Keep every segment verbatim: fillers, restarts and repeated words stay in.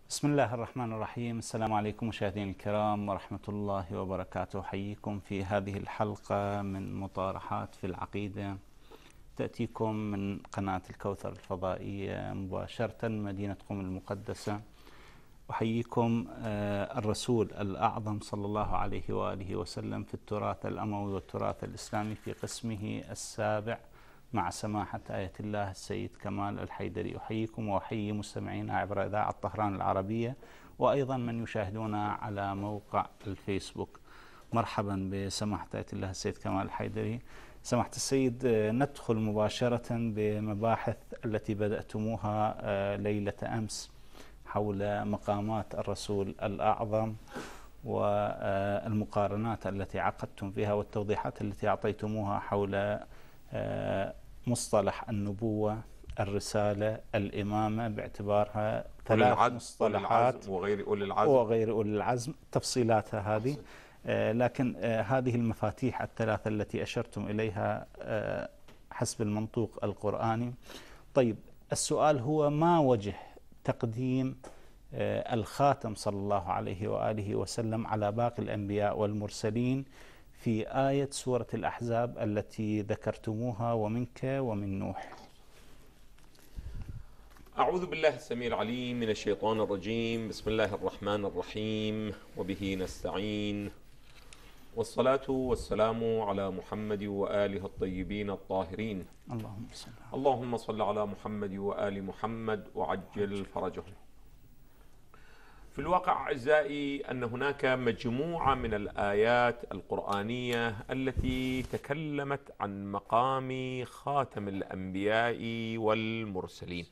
بسم الله الرحمن الرحيم. السلام عليكم مشاهدينا الكرام ورحمة الله وبركاته. أحييكم في هذه الحلقة من مطارحات في العقيدة، تأتيكم من قناة الكوثر الفضائية مباشرة من مدينة قم المقدسة. أحييكم الرسول الأعظم صلى الله عليه وآله وسلم في التراث الأموي والتراث الإسلامي في قسمه السابع مع سماحة آية الله السيد كمال الحيدري. أحييكم وأحيي مستمعينا عبر إذاعة طهران العربية، وأيضا من يشاهدونا على موقع الفيسبوك. مرحبا بسماحة آية الله السيد كمال الحيدري. سماحة السيد، ندخل مباشرة بمباحث التي بدأتموها ليلة أمس حول مقامات الرسول الأعظم والمقارنات التي عقدتم فيها والتوضيحات التي أعطيتموها حول مصطلح النبوة، الرسالة، الإمامة، باعتبارها ثلاث مصطلحات وغير أولي العزم وغير أولي العزم، تفصيلاتها هذه. لكن هذه المفاتيح الثلاثة التي أشرتم إليها حسب المنطوق القرآني. طيب، السؤال هو: ما وجه تقديم الخاتم صلى الله عليه وآله وسلم على باقي الأنبياء والمرسلين في آية سورة الأحزاب التي ذكرتموها ومنك ومن نوح؟ أعوذ بالله السميع العليم من الشيطان الرجيم. بسم الله الرحمن الرحيم، وبه نستعين، والصلاة والسلام على محمد وآله الطيبين الطاهرين. اللهم صل اللهم صل على محمد وآل محمد وعجل فرجهم. في الواقع أعزائي أن هناك مجموعة من الآيات القرآنية التي تكلمت عن مقام خاتم الأنبياء والمرسلين.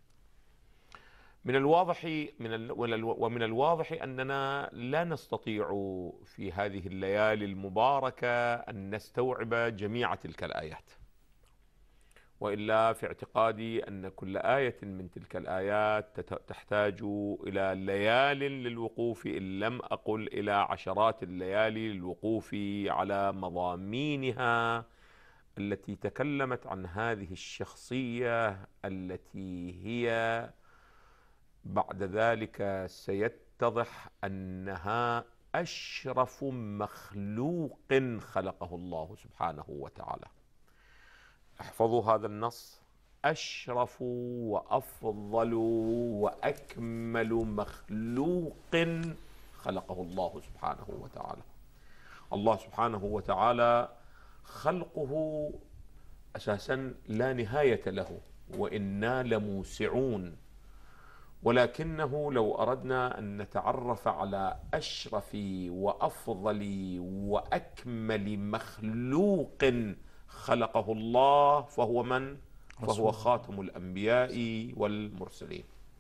من الواضح من ال ومن الواضح أننا لا نستطيع في هذه الليالي المباركة أن نستوعب جميع تلك الآيات، وإلا في اعتقادي أن كل آية من تلك الآيات تحتاج إلى ليال للوقوف، إن لم أقل إلى عشرات الليالي للوقوف على مضامينها التي تكلمت عن هذه الشخصية التي هي بعد ذلك سيتضح أنها أشرف مخلوق خلقه الله سبحانه وتعالى. احفظوا هذا النص: أشرف وأفضل وأكمل مخلوق خلقه الله سبحانه وتعالى. الله سبحانه وتعالى خلقه أساسا لا نهاية له، وإنا لموسعون، ولكنه لو أردنا أن نتعرف على أشرف وأفضل وأكمل مخلوق خلقه الله فهو من؟ فهو خاتم الأنبياء والمرسلين.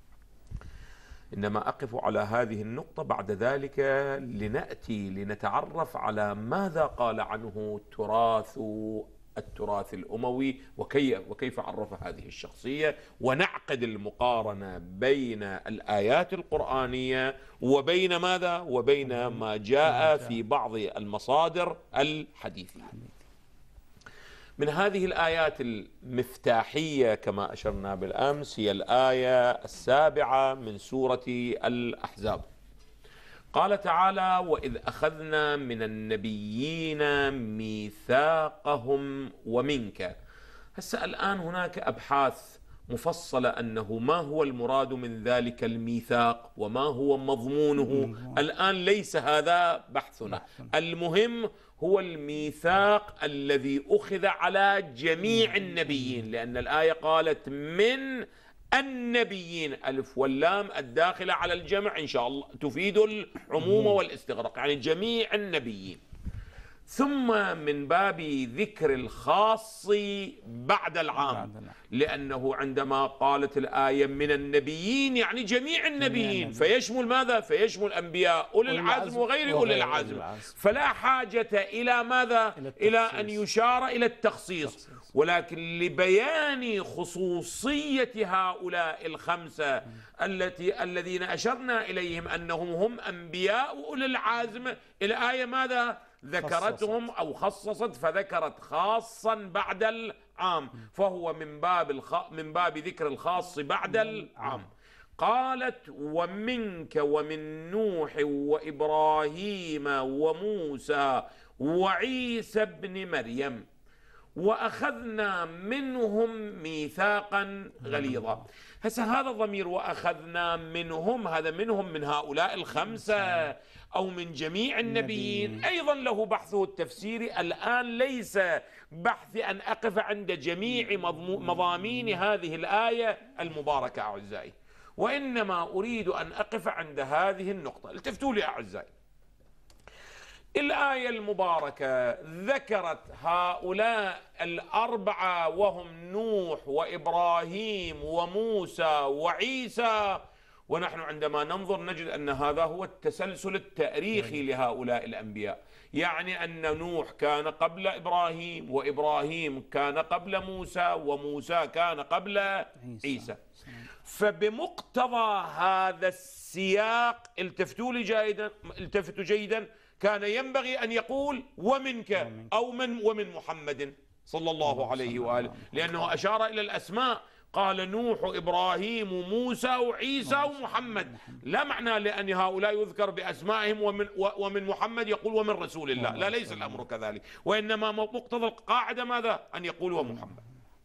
إنما أقف على هذه النقطة بعد ذلك لنأتي لنتعرف على ماذا قال عنه تراث التراث الأموي، وكيف وكيف عرف هذه الشخصية، ونعقد المقارنة بين الآيات القرآنية وبين ماذا؟ وبين ما جاء في بعض المصادر الحديثية. من هذه الآيات المفتاحية كما أشرنا بالأمس هي الآية السابعة من سورة الأحزاب. قال تعالى: وإذ أخذنا من النبيين ميثاقهم ومنك. هسه الآن هناك أبحاث مفصلة أنه ما هو المراد من ذلك الميثاق وما هو مضمونه. الآن ليس هذا بحثنا، المهم هو الميثاق الذي أخذ على جميع النبيين، لأن الآية قالت من النبيين، ألف واللام الداخلة على الجمع إن شاء الله تفيد العموم والاستغراق، يعني جميع النبيين. ثم من باب ذكر الخاص بعد العام، لأنه عندما قالت الآية من النبيين يعني جميع النبيين، فيشمل ماذا؟ فيشمل أنبياء أولي العزم وغير أولي العزم، فلا حاجة إلى ماذا؟ إلى أن يشار إلى التخصيص. ولكن لبيان خصوصية هؤلاء الخمسة التي الذين أشرنا إليهم أنهم هم أنبياء أولي العزم، الآية ماذا؟ ذكرتهم أو خصصت، فذكرت خاصا بعد العام، فهو من باب الخ... من باب ذكر الخاص بعد العام. قالت ومنك ومن نوح وإبراهيم وموسى وعيسى ابن مريم وأخذنا منهم ميثاقا غليظا. هسه هذا الضمير وأخذنا منهم، هذا منهم من هؤلاء الخمسة أو من جميع النبيين، أيضا له بحثه التفسيري. الآن ليس بحثي أن أقف عند جميع مضامين هذه الآية المباركة أعزائي، وإنما أريد أن أقف عند هذه النقطة. التفتوا لي أعزائي، الآية المباركة ذكرت هؤلاء الأربعة وهم نوح وإبراهيم وموسى وعيسى، ونحن عندما ننظر نجد أن هذا هو التسلسل التاريخي لهؤلاء الأنبياء، يعني أن نوح كان قبل إبراهيم، وإبراهيم كان قبل موسى، وموسى كان قبل عيسى. فبمقتضى هذا السياق التفتوا لي جيدا، التفتوا جيدا، كان ينبغي أن يقول ومنك أو من ومن محمد صلى الله عليه وآله، لأنه أشار إلى الأسماء، قال نوح إبراهيم وموسى وعيسى ومحمد، لا معنى لأن هؤلاء يذكر بأسمائهم ومن, ومن محمد يقول ومن رسول الله، لا، ليس الأمر كذلك، وإنما مقتضى القاعدة ماذا؟ أن يقول ومحمد.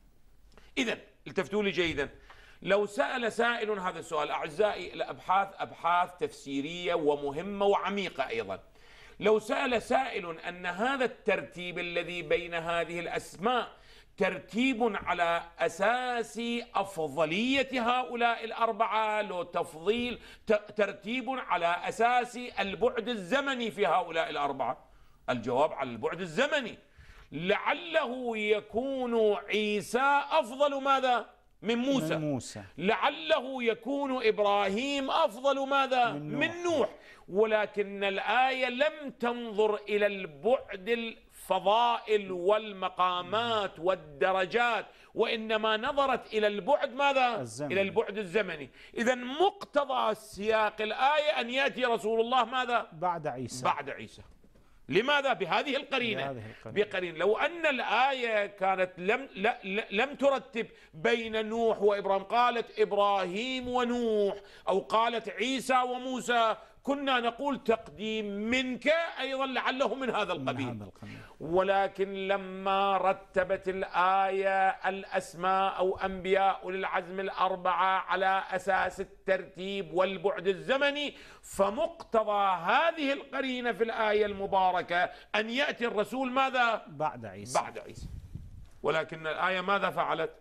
إذن التفتوا لي جيدا، لو سأل سائل هذا السؤال أعزائي، الأبحاث أبحاث تفسيرية ومهمة وعميقة أيضا، لو سأل سائل أن هذا الترتيب الذي بين هذه الأسماء ترتيب على أساس أفضلية هؤلاء الأربعة، لو تفضيل ترتيب على أساس البعد الزمني في هؤلاء الأربعة، الجواب على البعد الزمني. لعله يكون عيسى أفضل ماذا؟ من موسى. من موسى. لعله يكون إبراهيم أفضل ماذا؟ من نوح. من نوح. ولكن الآية لم تنظر إلى البعد الفضائل والمقامات والدرجات، وإنما نظرت إلى البعد ماذا؟ الزمن. إلى البعد الزمني. إذا مقتضى سياق الآية أن يأتي رسول الله ماذا؟ بعد عيسى. بعد عيسى. لماذا؟ بهذه القرينة، بقرينة. لو أن الآية كانت لم لا لم ترتب بين نوح وإبراهيم، قالت إبراهيم ونوح أو قالت عيسى وموسى، كنا نقول تقديم منك أيضا لعله من هذا القبيل. ولكن لما رتبت الآية الأسماء أو أنبياء أولي العزم الأربعة على أساس الترتيب والبعد الزمني، فمقتضى هذه القرينة في الآية المباركة أن يأتي الرسول ماذا؟ بعد عيسى. بعد عيسى. ولكن الآية ماذا فعلت؟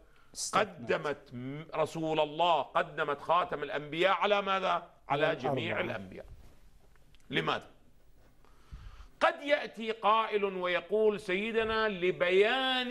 قدمت رسول الله، قدمت خاتم الأنبياء على ماذا؟ على جميع الأنبياء. لماذا؟ قد يأتي قائل ويقول سيدنا لبيان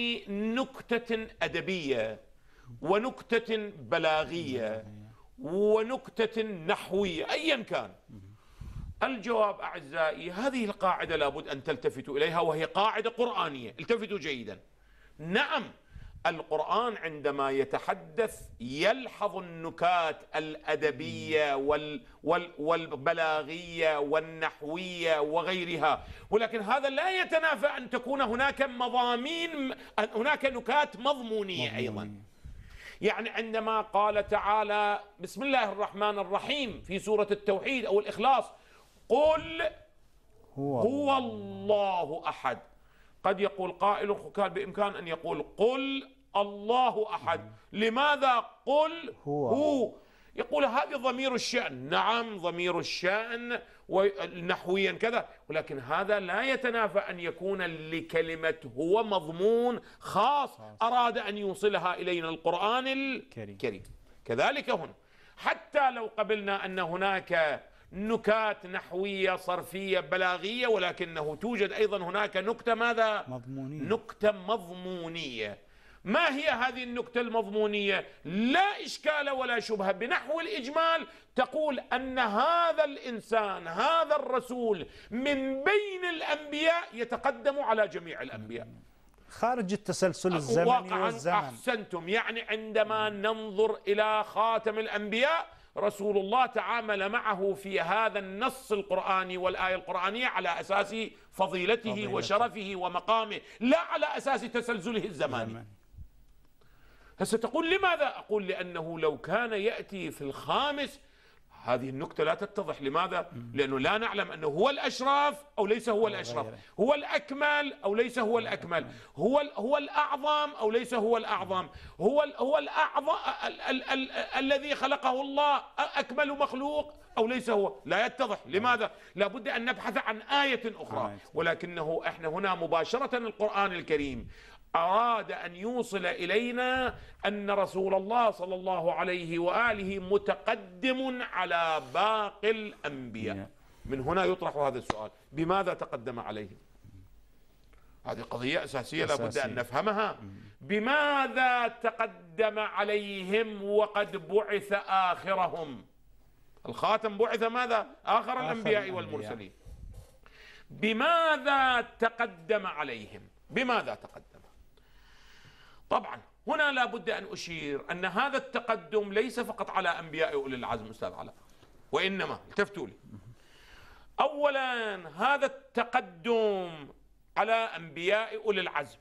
نكتة أدبية ونكتة بلاغية ونكتة نحوية أيا كان. الجواب أعزائي، هذه القاعدة لابد أن تلتفتوا إليها، وهي قاعدة قرآنية. التفتوا جيدا. نعم، القرآن عندما يتحدث يلحظ النكات الأدبية وال وال والبلاغية والنحوية وغيرها، ولكن هذا لا يتنافى أن تكون هناك مضامين، هناك نكات مضمونية أيضا. يعني عندما قال تعالى بسم الله الرحمن الرحيم في سورة التوحيد أو الإخلاص، قل هو, هو الله أحد، قد يقول قائل كان بإمكان أن يقول قل الله أحد. لماذا قل هو, هو؟ يقول هذه ضمير الشأن. نعم، ضمير الشأن ونحويا كذا، ولكن هذا لا يتنافى أن يكون لكلمة هو مضمون خاص أراد أن يوصلها إلينا القرآن الكريم. كذلك هنا، حتى لو قبلنا أن هناك نكات نحوية صرفية بلاغية، ولكنه توجد أيضا هناك نكتة ماذا؟ مضمونية. نكتة مضمونية. ما هي هذه النكتة المضمونية؟ لا إشكال ولا شبهة، بنحو الإجمال تقول أن هذا الإنسان، هذا الرسول من بين الأنبياء يتقدم على جميع الأنبياء خارج التسلسل الزمني والزمن. أحسنتم. يعني عندما ننظر إلى خاتم الأنبياء، رسول الله تعامل معه في هذا النص القرآني والآية القرآنية على أساس فضيلته, فضيلته وشرفه ومقامه، لا على أساس تسلسله الزماني. هسه تقول لماذا؟ أقول لأنه لو كان يأتي في الخامس هذه النكتة لا تتضح. لماذا؟ لأنه لا نعلم أنه هو الأشرف أو ليس هو الأشرف، هو الأكمل أو ليس هو الأكمل، هو هو الأعظم أو ليس هو الأعظم، هو هو الأعظم الذي خلقه الله أكمل مخلوق أو ليس هو. لا يتضح. لماذا؟ لابد أن نبحث عن آية أخرى. ولكنه إحنا هنا مباشرة القرآن الكريم أراد أن يوصل إلينا أن رسول الله صلى الله عليه وآله متقدم على باقي الأنبياء. من هنا يطرح هذا السؤال: بماذا تقدم عليهم؟ هذه قضية أساسية لابد أن نفهمها. بماذا تقدم عليهم وقد بعث آخرهم؟ الخاتم بعث ماذا؟ آخر الأنبياء والمرسلين. بماذا تقدم عليهم؟ بماذا تقدم؟ طبعا هنا لابد أن أشير أن هذا التقدم ليس فقط على أنبياء أولي العزم أستاذ علاء، وإنما التفتوا لي. أولا هذا التقدم على أنبياء أولي العزم،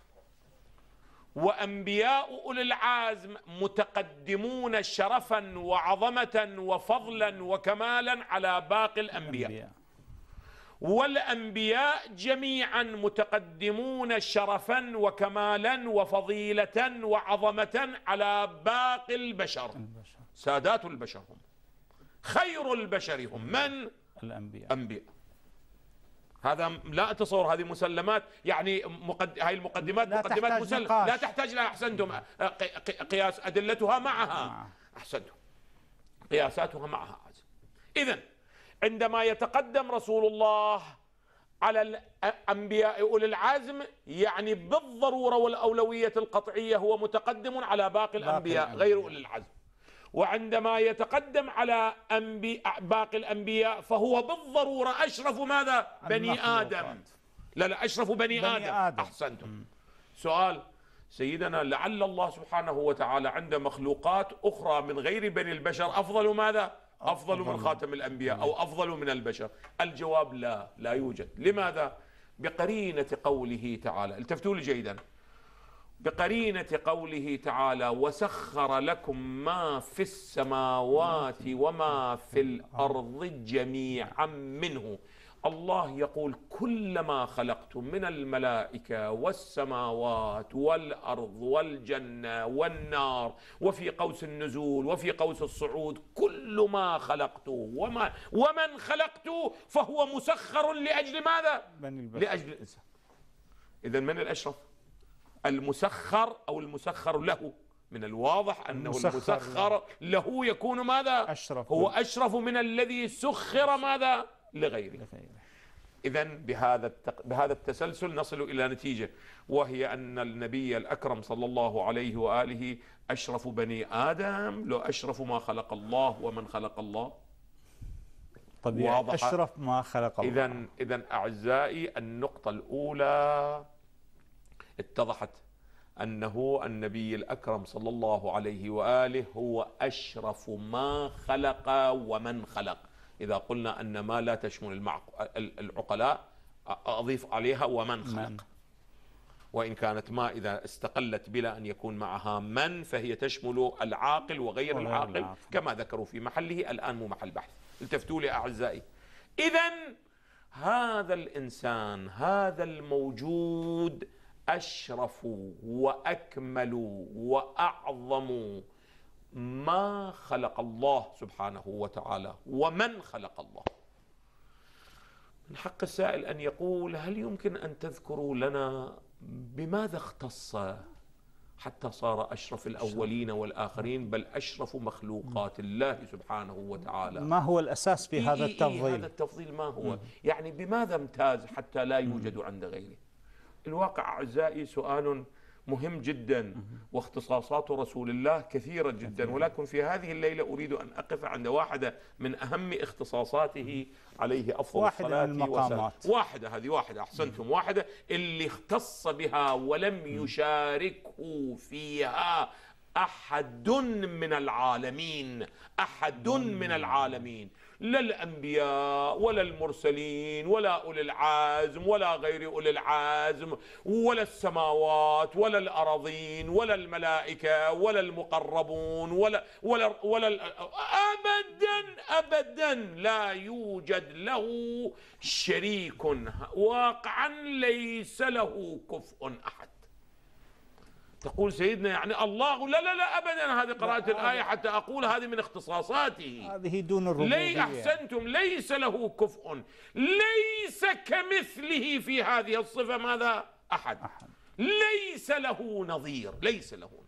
وأنبياء أولي العزم متقدمون شرفا وعظمة وفضلا وكمالا على باقي الأنبياء، والأنبياء جميعا متقدمون شرفا وكمالا وفضيلة وعظمة على باقي البشر. سادات البشر هم خير البشر هم من؟ الأنبياء. أنبياء. هذا لا أتصور، هذه مسلمات، يعني مقد... هاي المقدمات لا مقدمات مسلمة لا تحتاج لها. أحسنتم. قياس أدلتها معها. أحسنتم. قياساتها معها. إذن عندما يتقدم رسول الله على الأنبياء أولي العزم يعني بالضرورة والأولوية القطعية هو متقدم على باقي الأنبياء غير أولي العزم. وعندما يتقدم على أنبياء باقي الأنبياء فهو بالضرورة أشرف ماذا؟ بني آدم. لا لا أشرف بني, بني آدم. آدم. أحسنتم. م. سؤال سيدنا: لعل الله سبحانه وتعالى عند مخلوقات أخرى من غير بني البشر أفضل ماذا؟ أفضل من خاتم الأنبياء أو أفضل من البشر؟ الجواب لا، لا يوجد. لماذا؟ بقرينة قوله تعالى، التفتوا لي جيدا، بقرينة قوله تعالى: وسخر لكم ما في السماوات وما في الأرض جميعا منه. الله يقول: كلما خلقت من الملائكة والسماوات والأرض والجنة والنار وفي قوس النزول وفي قوس الصعود، كل ما خلقت وما ومن خلقت فهو مسخر لأجل ماذا؟ لأجل الإنسان. إذن من الأشرف؟ المسخر أو المسخر له؟ من الواضح أنه المسخر, المسخر له يكون ماذا؟ أشرف. هو أشرف من الذي سخر ماذا؟ لغيره. إذن بهذا بهذا التسلسل نصل إلى نتيجة، وهي أن النبي الأكرم صلى الله عليه وآله أشرف بني آدم، لو أشرف ما خلق الله ومن خلق الله. طبيعي أشرف ما خلق الله. إذن إذن أعزائي، النقطة الأولى اتضحت أنه النبي الأكرم صلى الله عليه وآله هو أشرف ما خلق ومن خلق. إذا قلنا أن ما لا تشمل العقلاء أضيف عليها ومن خلق من. وإن كانت ما إذا استقلت بلا أن يكون معها من فهي تشمل العاقل وغير العاقل, العاقل كما ذكروا في محله، الآن مو محل بحث. التفتوا لي أعزائي. إذن هذا الإنسان هذا الموجود أشرف وأكمل وأعظم ما خلق الله سبحانه وتعالى ومن خلق الله. من حق السائل أن يقول: هل يمكن أن تذكروا لنا بماذا اختص حتى صار أشرف الأولين والآخرين، بل أشرف مخلوقات الله سبحانه وتعالى؟ ما هو الأساس في هذا التفضيل؟ هذا التفضيل ما هو؟ يعني بماذا امتاز حتى لا يوجد عند غيره؟ الواقع أعزائي سؤال مهم جدا، واختصاصات رسول الله كثيرة جدا، ولكن في هذه الليلة أريد أن أقف عند واحدة من أهم اختصاصاته عليه أفضل الصلاة والسلام. واحدة، هذه واحدة، أحسنتم، واحدة اللي اختص بها ولم يشاركه فيها أحد من العالمين، أحد من العالمين، لا الأنبياء ولا المرسلين ولا أولي العزم ولا غير أولي العزم ولا السماوات ولا الأراضين ولا الملائكة ولا المقربون ولا ولا ولا أبدا أبدا لا يوجد له شريك، واقعا ليس له كفء أحد. تقول سيدنا يعني الله، لا لا لا أبدا، هذه قراءة الآية حتى أقول هذه من اختصاصاته، هذه دون الربوبية. لي أحسنتم، ليس له كفء، ليس كمثله في هذه الصفة ماذا؟ أحد, أحد. ليس له نظير، ليس له نظير.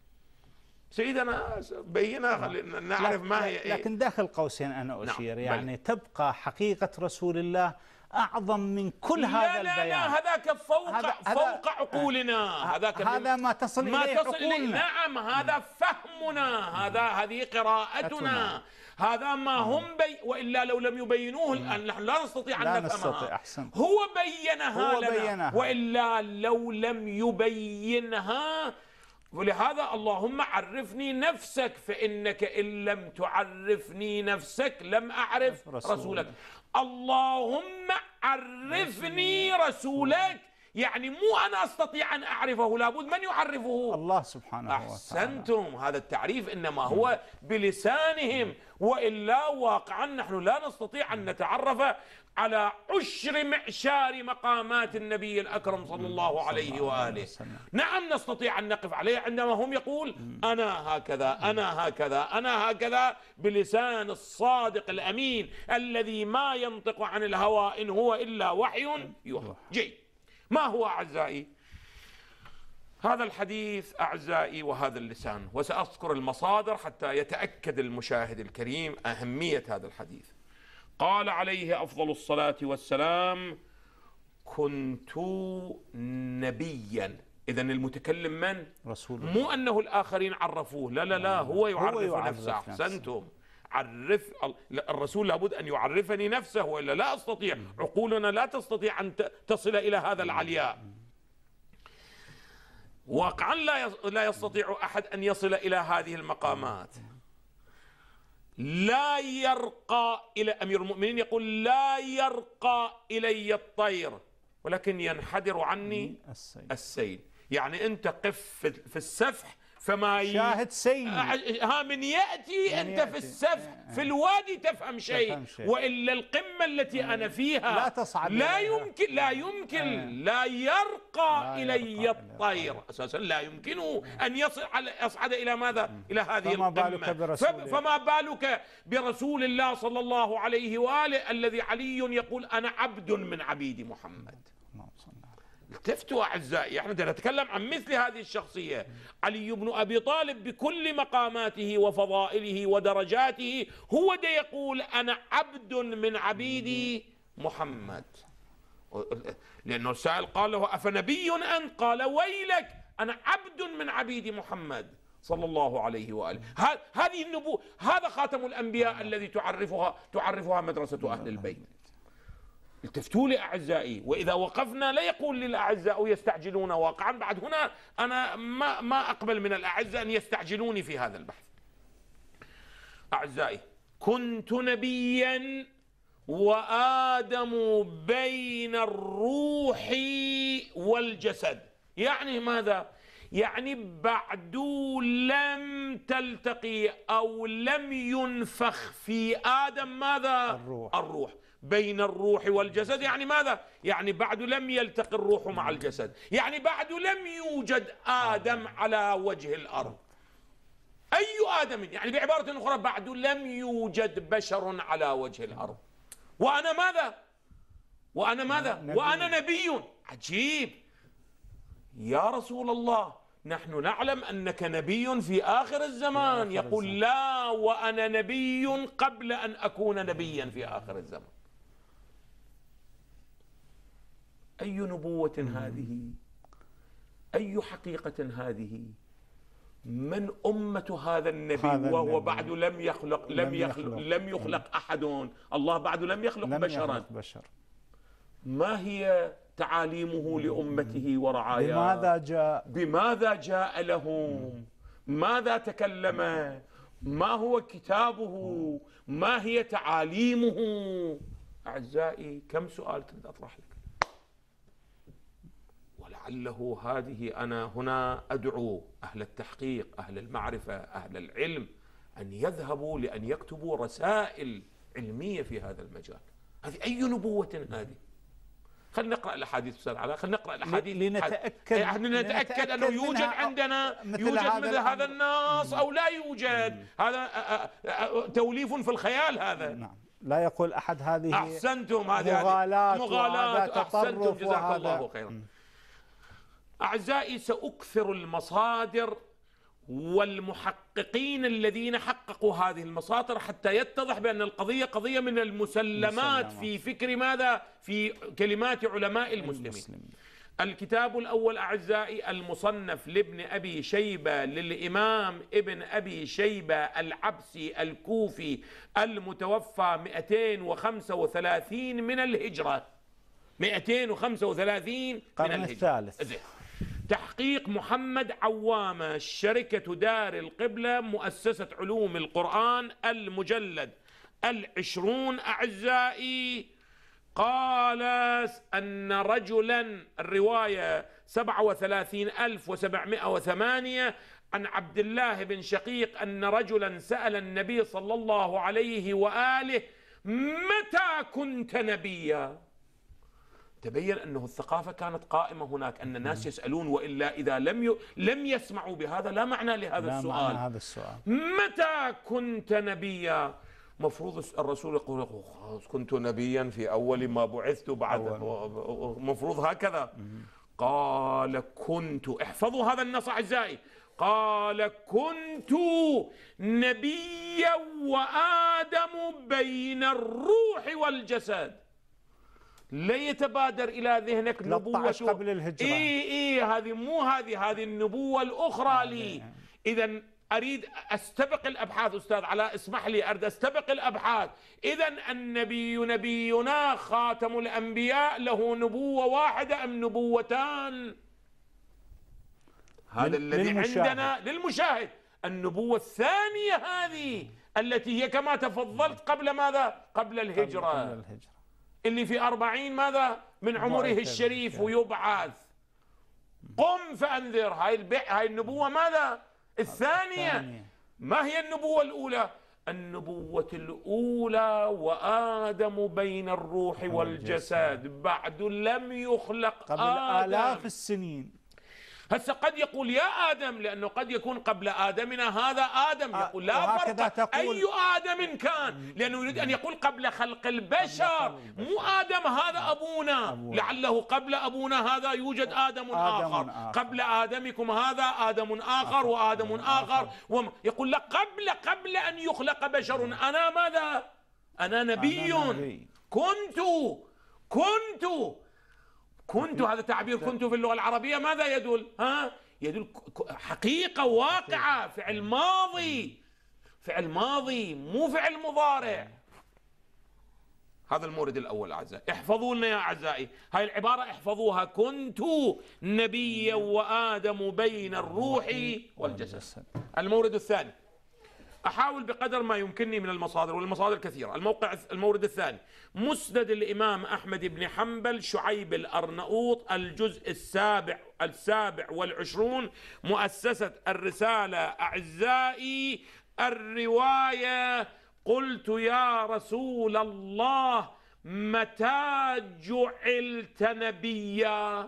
سيدنا بينا نعرف ما هي. لكن داخل قوسين أنا أشير، نعم. يعني تبقى حقيقة رسول الله أعظم من كل هذا لا البيان. لا لا، هذاك فوق هذا فوق عقولنا، هذاك هذا ما تصل ما إليه تصل إليه. نعم، هذا فهمنا، هذا هذه قراءتنا، هذا ما هم بي وإلا لو لم يبينوه الآن نحن لا نستطيع أن نفهمها. هو بينها هو لنا بينها. وإلا لو لم يبينها. ولهذا اللهم عرفني نفسك، فإنك إن لم تعرفني نفسك لم أعرف رسولك, رسولك. اللهم عرفني رسولك، يعني مو أنا أستطيع أن أعرفه، لابد من يعرفه؟ الله سبحانه وتعالى. أحسنتم، هذا التعريف إنما هو بلسانهم، وإلا واقعا نحن لا نستطيع أن نتعرف على عشر معشار مقامات النبي الأكرم صلى الله عليه وآله. نعم نستطيع أن نقف عليه عندما هم يقول أنا هكذا أنا هكذا أنا هكذا بلسان الصادق الأمين الذي ما ينطق عن الهوى إن هو إلا وحي يوحى. جيد، ما هو أعزائي هذا الحديث أعزائي وهذا اللسان؟ وسأذكر المصادر حتى يتأكد المشاهد الكريم أهمية هذا الحديث. قال عليه أفضل الصلاة والسلام: كنت نبيا. إذن المتكلم من؟ رسول الله. مو أنه الآخرين عرفوه، لا لا لا، هو يعرف نفسه. أحسنتم، عرف الرسول لابد أن يعرفني نفسه، وإلا لا أستطيع، عقولنا لا تستطيع أن تصل إلى هذا العلياء. واقعا لا يستطيع أحد أن يصل إلى هذه المقامات. لا يرقى إلى أمير المؤمنين يقول لا يرقى إلي الطير ولكن ينحدر عني السيل. يعني أنت قف في السفح فما ي... شاهد سيل، ها من يأتي من أنت يأتي. في السفح في الوادي تفهم شيء، وإلا القمة التي أنا فيها لا تصعد، لا يمكن لا يمكن لا يرقى إلي الطير أساسا، لا يمكنه أن يصل يصعد إلى ماذا؟ إلى هذه فما بالك القمة. فما بالك برسول الله صلى الله عليه وآله الذي علي يقول أنا عبد من عبيد محمد. التفتوا أعزائي، احنا نتكلم عن مثل هذه الشخصية. علي بن أبي طالب بكل مقاماته وفضائله ودرجاته هو ده يقول أنا عبد من عبيد محمد، لأنه السائل قال له أفنبي أنت؟ قال ويلك أنا عبد من عبيد محمد صلى الله عليه وآله. هذه النبوة، هذا خاتم الأنبياء الذي تعرفها تعرفها مدرسة أهل البيت. التفتوا لي أعزائي، وإذا وقفنا لا يقول للأعزاء يستعجلون. واقعا بعد هنا أنا ما ما أقبل من الأعزاء أن يستعجلوني في هذا البحث. أعزائي، كنت نبيا وآدم بين الروح والجسد. يعني ماذا؟ يعني بعد لم تلتقي أو لم ينفخ في آدم ماذا؟ الروح. الروح بين الروح والجسد. يعني ماذا؟ يعني بعد لم يلتقي الروح مع الجسد، يعني بعد لم يوجد آدم على وجه الأرض. أي آدم؟ يعني بعبارة أخرى بعد لم يوجد بشر على وجه الأرض. وأنا ماذا؟ وأنا ماذا؟ وأنا نبي. عجيب يا رسول الله، نحن نعلم أنك نبي في آخر الزمان. يقول لا، وأنا نبي قبل أن أكون نبيا في آخر الزمان. أي نبوة هذه؟ أي حقيقة هذه؟ من أمة هذا النبي وهو بعد لم يخلق لم يخلق لم يخلق أحد؟ الله بعد لم يخلق بشرا. ما هي تعاليمه لأمته ورعاياه؟ بماذا جاء؟ بماذا جاء لهم؟ ماذا تكلم، ما هو كتابه، ما هي تعاليمه. أعزائي كم سؤال تريد أطرح لك؟ ولعله هذه أنا هنا أدعو أهل التحقيق، أهل المعرفة، أهل العلم أن يذهبوا لأن يكتبوا رسائل علمية في هذا المجال. هذه أي نبوة هذه؟ خلينا نقرأ الأحاديث أستاذ علاء، خلينا نقرأ الأحاديث لنتأكد لنتأكد أنه يوجد عندنا مثل يوجد هذا مثل هذا النص أو لا يوجد. هذا توليف في الخيال هذا. نعم، لا يقول أحد هذه أحسنتم، هذه مغالاة مغالاة أحسنتم، جزاك وهذا. الله خيرا. أعزائي سأكثر المصادر والمحققين الذين حققوا هذه المصادر حتى يتضح بأن القضية قضية من المسلمات مسلمة. في فكر ماذا؟ في كلمات علماء المسلمين, المسلمين. الكتاب الأول أعزائي المصنف لابن أبي شيبة للإمام ابن أبي شيبة العبسي الكوفي المتوفى مئتين وخمسة وثلاثين من الهجرة، مئتين وخمسة وثلاثين من الهجرة الثالث. تحقيق محمد عوامة، شركة دار القبلة، مؤسسة علوم القرآن، المجلد العشرون أعزائي. قال أن رجلا، الرواية سبعة وثلاثين ألف وسبعمائة وثمانية، عن عبد الله بن شقيق أن رجلا سأل النبي صلى الله عليه وآله متى كنت نبيا؟ تبين أنه الثقافة كانت قائمة هناك، أن الناس يسألون، وإلا إذا لم ي... لم يسمعوا بهذا لا معنى لهذا لا السؤال. معنى هذا السؤال. متى كنت نبيا؟ مفروض الرسول يقول كنت نبيا في أول ما بعثت بعد، مفروض هكذا. قال كنت، احفظوا هذا النص أعزائي، قال كنت نبيا وآدم بين الروح والجسد. لا يتبادر إلى ذهنك نبوة قبل الهجرة. إيه إيه هذه مو هذه هذه النبوة الأخرى لي. إذا أريد أستبق الأبحاث أستاذ علاء، اسمح لي، أريد أستبق الأبحاث. إذا النبي نبينا خاتم الأنبياء له نبوة واحدة أم نبوتان؟ هذا الذي عندنا للمشاهد. النبوة الثانية هذه التي هي كما تفضلت قبل ماذا؟ قبل الهجرة, قبل الهجرة. اللي في أربعين ماذا من عمره الشريف ويبعث. قم فأنذر. هاي البيع، هاي النبوة ماذا؟ الثانية. ما هي النبوة الأولى؟ النبوة الأولى وآدم بين الروح والجسد، بعد لم يخلق قبل آدم. آلاف السنين. هسه قد يقول يا آدم، لأنه قد يكون قبل آدمنا هذا آدم، يقول لا فرق أي آدم كان، لأنه يريد أن يقول قبل خلق البشر، مو آدم هذا أبونا، أبونا. لعله قبل أبونا هذا يوجد آدم, آدم آخر. آخر، قبل آدمكم هذا آدم آخر وآدم آخر, آخر. يقول لك قبل قبل أن يخلق بشر أنا ماذا؟ أنا نبي, أنا نبي. كنت كنت كنت هذا تعبير كنت في اللغة العربية ماذا يدل؟ ها؟ يدل حقيقة واقعة، فعل ماضي، فعل ماضي مو فعل مضارع. هذا المورد الأول أعزائي، احفظوا لنا يا أعزائي هاي العبارة، احفظوها. كنت نبيا وآدم بين الروح والجسد. المورد الثاني، أحاول بقدر ما يمكنني من المصادر، والمصادر كثيرة. الموقع المورد الثاني مسند الإمام أحمد بن حنبل شعيب الأرنؤوط، الجزء السابع السابع والعشرون، مؤسسة الرسالة أعزائي. الرواية: قلت يا رسول الله متى جعلت نبيا؟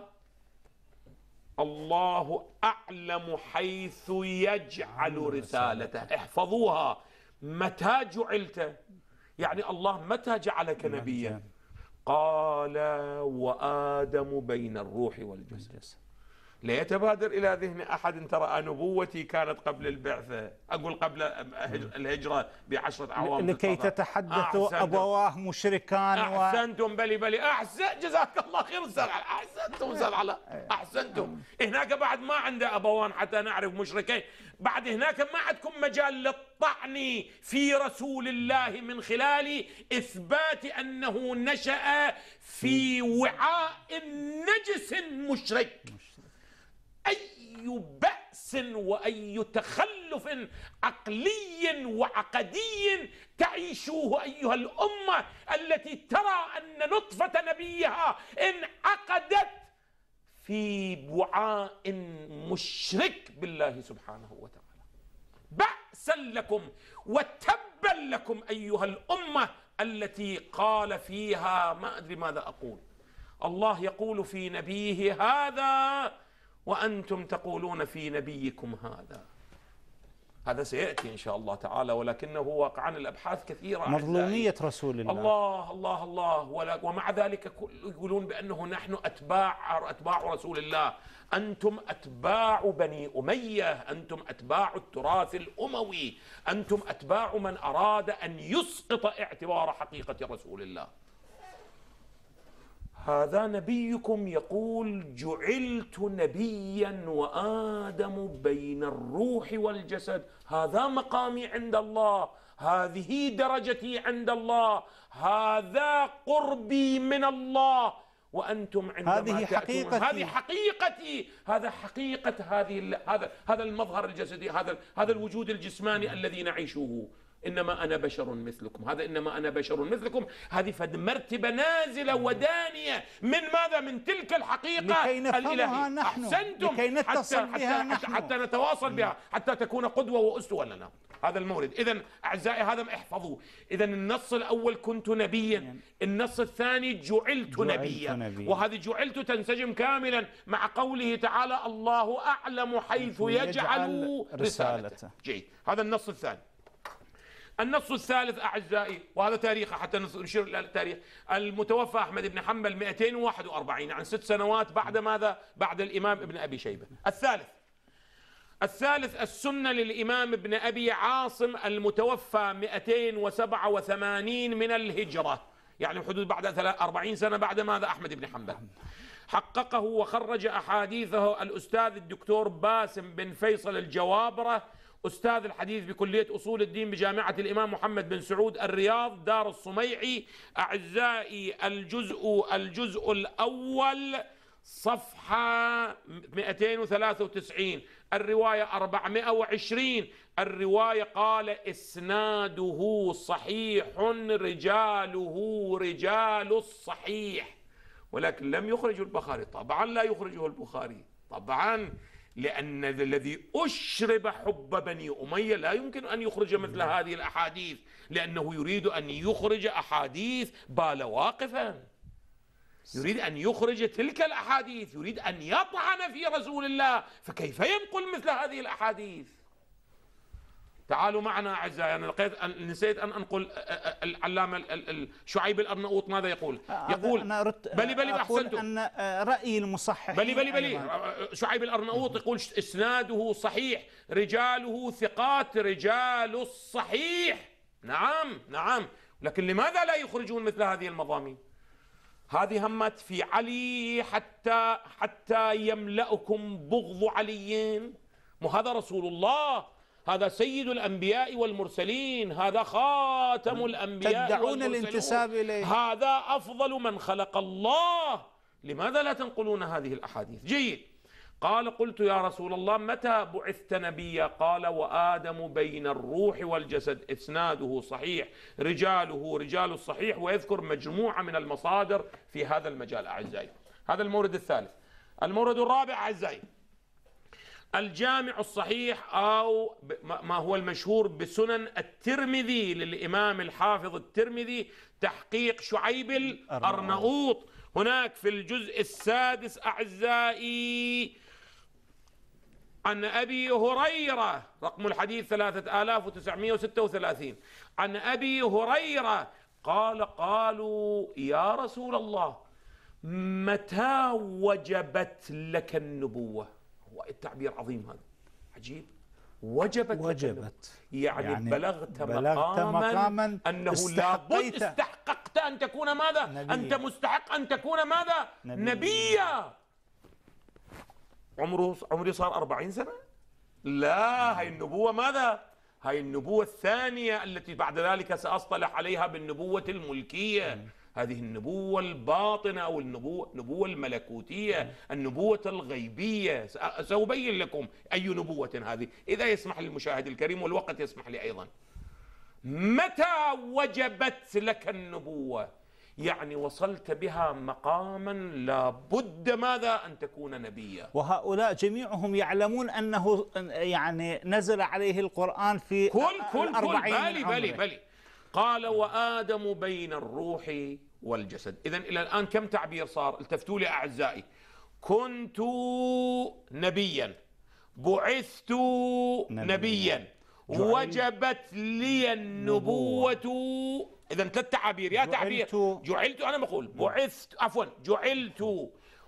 الله أعلم حيث يجعل رسالته. احفظوها. متى جعلت يعني الله متى جعلك نبيا؟ قال وآدم بين الروح والجسد. لا يتبادر إلى ذهن أحد ترى نبوتي كانت قبل البعثة، أقول قبل الهجرة بعشرة أعوام، لكي تتحدثوا أبواه مشركان. أحسنتم و... بلي بلي أحسن، جزاك الله خير أستاذ على، أحسنتم أستاذ على، أحسنتم. هناك بعد ما عنده أبوان حتى نعرف مشركين، بعد هناك ما عندكم مجال للطعن في رسول الله من خلال إثبات أنه نشأ في وعاء نجس مشرك. أي بأس وأي تخلف عقلي وعقدي تعيشوه أيها الأمة التي ترى أن نطفة نبيها انعقدت في وعاء مشرك بالله سبحانه وتعالى. بأسا لكم وتبا لكم أيها الأمة التي قال فيها، ما أدري ماذا أقول، الله يقول في نبيه هذا وأنتم تقولون في نبيكم هذا. هذا سيأتي إن شاء الله تعالى، ولكنه واقعا الأبحاث كثيرة. مظلومية رسول الله. الله الله الله. ومع ذلك يقولون بأنه نحن أتباع أتباع رسول الله. أنتم أتباع بني أمية، أنتم أتباع التراث الأموي، أنتم أتباع من أراد أن يسقط اعتبار حقيقة رسول الله. هذا نبيكم يقول جعلت نبيا وآدم بين الروح والجسد. هذا مقامي عند الله، هذه درجتي عند الله، هذا قربي من الله، وأنتم عندما هذه حقيقتي، هذه حقيقتي، هذا حقيقة هذه هذا هذا المظهر الجسدي، هذا هذا الوجود الجسماني الذي نعيشه. إنما أنا بشر مثلكم، هذا إنما أنا بشر مثلكم، هذه فد مرتبة نازلة ودانية من ماذا؟ من تلك الحقيقة لكي نفهمها نحن، أحسنتم، لكي نتصل حتى, بها حتى, نحن. حتى نتواصل بها، حتى تكون قدوة وأسوة لنا. هذا المورد. إذن أعزائي هذا ما احفظوا. إذن النص الأول كنت نبيا، النص الثاني جعلت, جعلت نبيا نبي. وهذه جعلت تنسجم كاملا مع قوله تعالى الله أعلم حيث يجعل رسالته. جيد. هذا النص الثاني. النص الثالث أعزائي، وهذا تاريخه حتى نشير إلى التاريخ، المتوفى أحمد بن حنبل مئتين وواحد وأربعين، عن ست سنوات بعد ماذا؟ بعد الإمام ابن أبي شيبة. الثالث الثالث السنة للإمام ابن أبي عاصم المتوفى مئتين وسبعة وثمانين من الهجرة، يعني حدود بعد أربعين سنة بعد ماذا؟ أحمد بن حنبل. حققه وخرج أحاديثه الأستاذ الدكتور باسم بن فيصل الجوابرة، أستاذ الحديث بكلية أصول الدين بجامعة الإمام محمد بن سعود الرياض دار الصميعي. أعزائي الجزء الجزء الأول صفحة مئتين وثلاثة وتسعين، الرواية أربعمائة وعشرين. الرواية قال إسناده صحيح رجاله رجال الصحيح، ولكن لم يخرجه البخاري. طبعا لا يخرجه البخاري، طبعا لأن الذي أشرب حب بني أمية لا يمكن أن يخرج مثل هذه الأحاديث، لأنه يريد أن يخرج أحاديث بال واقفا، يريد أن يخرج تلك الأحاديث، يريد أن يطعن في رسول الله، فكيف ينقل مثل هذه الأحاديث؟ تعالوا معنا أعزائي. أنا لقيت نسيت أن أنقل العلامة شعيب الأرناؤوط ماذا يقول؟ يقول أنا أردت بلي بلي أقول أن رأي المصحح بلي بلي بلي شعيب الأرناؤوط يقول إسناده صحيح رجاله ثقات رجال الصحيح. نعم نعم، لكن لماذا لا يخرجون مثل هذه المضامين؟ هذه همت في علي حتى حتى يملأكم بغض عليين. وهذا رسول الله، هذا سيد الأنبياء والمرسلين، هذا خاتم الأنبياء تدعون الانتساب إليه، هذا أفضل من خلق الله، لماذا لا تنقلون هذه الأحاديث؟ جيد. قال قلت يا رسول الله متى بعثت نبيا؟ قال وآدم بين الروح والجسد، إسناده صحيح رجاله رجال الصحيح، ويذكر مجموعة من المصادر في هذا المجال. أعزائي هذا المورد الثالث. المورد الرابع أعزائي الجامع الصحيح، أو ما هو المشهور بسنن الترمذي للإمام الحافظ الترمذي، تحقيق شعيب الأرناؤوط. هناك في الجزء السادس أعزائي عن أبي هريرة، رقم الحديث ثلاثة آلاف وتسعمائة وستة وثلاثين، عن أبي هريرة قال قالوا يا رسول الله متى وجبت لك النبوة؟ التعبير عظيم هذا، عجيب. وجبت وجبت يعني, يعني بلغت, بلغت مقاما, مقاما أنه لابد استحققت أن تكون ماذا؟ نبي. أنت مستحق أن تكون ماذا؟ نبي. نبيا. عمره عمري صار أربعين سنة؟ لا، هاي النبوة ماذا؟ هاي النبوة الثانية التي بعد ذلك سأصطلح عليها بالنبوة الملكية. هذه النبوة الباطنة أو النبوة النبوة الملكوتية، النبوة الغيبية. سأبين لكم أي نبوة هذه إذا يسمح للمشاهد الكريم، والوقت يسمح لي أيضا. متى وجبت لك النبوة؟ يعني وصلت بها مقاما لابد ماذا أن تكون نبيا. وهؤلاء جميعهم يعلمون أنه يعني نزل عليه القرآن في كل كل كل بالي بالي بالي قال وآدم بين الروح والجسد. إذن إلى الآن كم تعبير صار؟ التفتوا لي أعزائي. كنت نبيا، بعثت نبيا، وجبت لي النبوة. إذن ثلاث تعابير. يا تعبير جعلت، أنا بقول بعثت، عفوا جعلت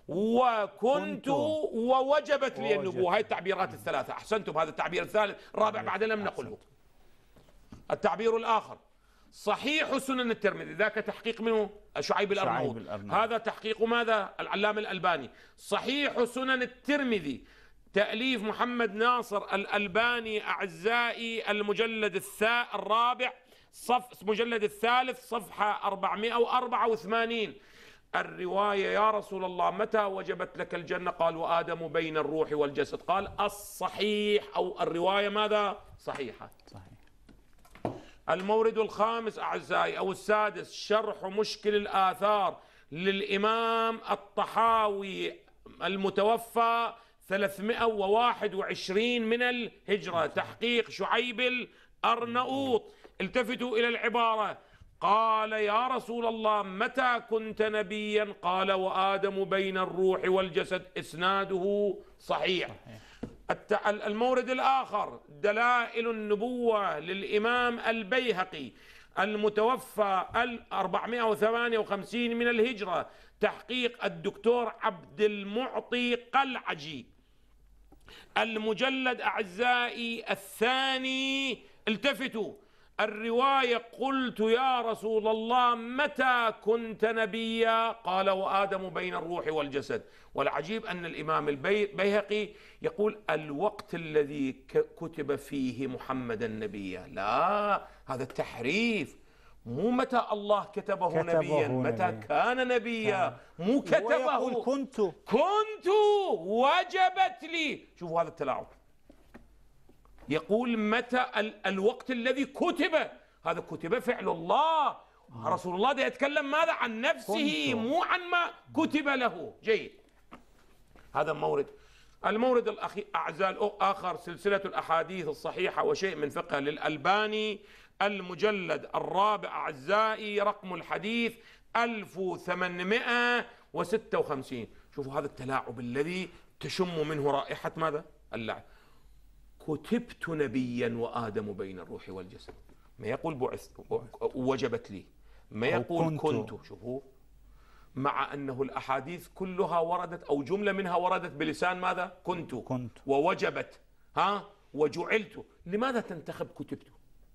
وكنت ووجبت لي النبوة. هاي التعبيرات الثلاثة. أحسنتم. هذا التعبير الثالث الرابع بعد لم نقله. التعبير الآخر صحيح سنن الترمذي، ذاك تحقيق منه شعيب الأرناؤوط، هذا تحقيق ماذا؟ العلامة الألباني. صحيح سنن الترمذي تأليف محمد ناصر الألباني أعزائي، المجلد الرابع صف مجلد الثالث صفحة أربعمائة وأربعة وثمانين. الرواية يا رسول الله متى وجبت لك الجنة؟ قال وآدم بين الروح والجسد. قال الصحيح أو الرواية ماذا؟ صحيحة. صحيح. المورد الخامس أعزائي أو السادس شرح مشكل الآثار للإمام الطحاوي المتوفى ثلاثمائة وواحد وعشرين من الهجرة، تحقيق شعيب الأرناؤوط. التفتوا إلى العبارة. قال يا رسول الله متى كنت نبيا؟ قال وآدم بين الروح والجسد. إسناده صحيح. المورد الآخر دلائل النبوة للإمام البيهقي المتوفى أربعمائة وثمانية وخمسين من الهجرة، تحقيق الدكتور عبد المعطي قلعجي، المجلد أعزائي الثاني. التفتوا. الرواية قلت يا رسول الله متى كنت نبيا؟ قال وآدم بين الروح والجسد. والعجيب أن الإمام البيهقي يقول الوقت الذي كتب فيه محمدا نبيا. لا، هذا التحريف. مو متى الله كتبه, كتبه نبيا، متى نبي. كان نبيا، مو كتبه. كنت كنت وجبت لي. شوفوا هذا التلاعب. يقول متى ال الوقت الذي كتب، هذا كتب فعل الله. رسول الله ده يتكلم ماذا؟ عن نفسه، مو عن ما كتب له. جيد. هذا المورد. المورد الأخير أعزائي الآخر سلسلة الأحاديث الصحيحة وشيء من فقه للألباني، المجلد الرابع أعزائي، رقم الحديث ألف وثمانمائة وستة وخمسين. شوفوا هذا التلاعب الذي تشم منه رائحة ماذا؟ اللعب. كتبت نبيا وآدم بين الروح والجسد. ما يقول بعثت وجبت لي، ما يقول كنت. شوفوا، مع أنه الأحاديث كلها وردت أو جملة منها وردت بلسان ماذا؟ كنت, كنت. ووجبت ها وجعلت. لماذا تنتخب كتبت؟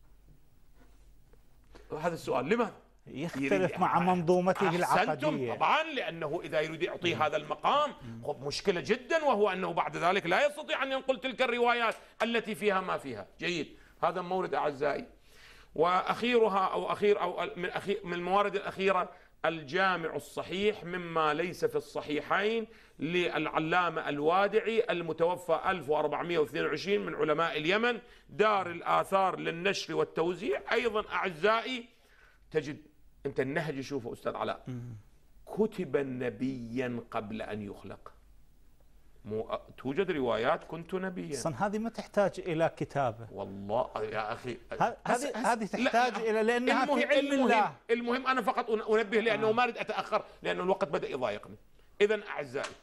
هذا السؤال. لماذا؟ يختلف مع منظومته العقدية طبعا، لأنه إذا يريد يعطيه هذا المقام مشكلة جدا، وهو أنه بعد ذلك لا يستطيع أن ينقل تلك الروايات التي فيها ما فيها. جيد. هذا مورد أعزائي. وأخيرها أو أخير أو من, أخير من الموارد الأخيرة الجامع الصحيح مما ليس في الصحيحين للعلامة الوادعي المتوفى ألف وأربعمائة واثنين وعشرين من علماء اليمن، دار الآثار للنشر والتوزيع. أيضا أعزائي تجد أنت النهج. شوفوا أستاذ علاء، كتب نبيا قبل أن يخلق. مو توجد روايات كنت نبيا. اصلا هذه ما تحتاج الى كتابه والله يا اخي. هذه هذه تحتاج الى لانها في علم المهم الله. المهم انا فقط انبه لانه آه. ما اريد اتاخر لانه الوقت بدا يضايقني. اذا اعزائي،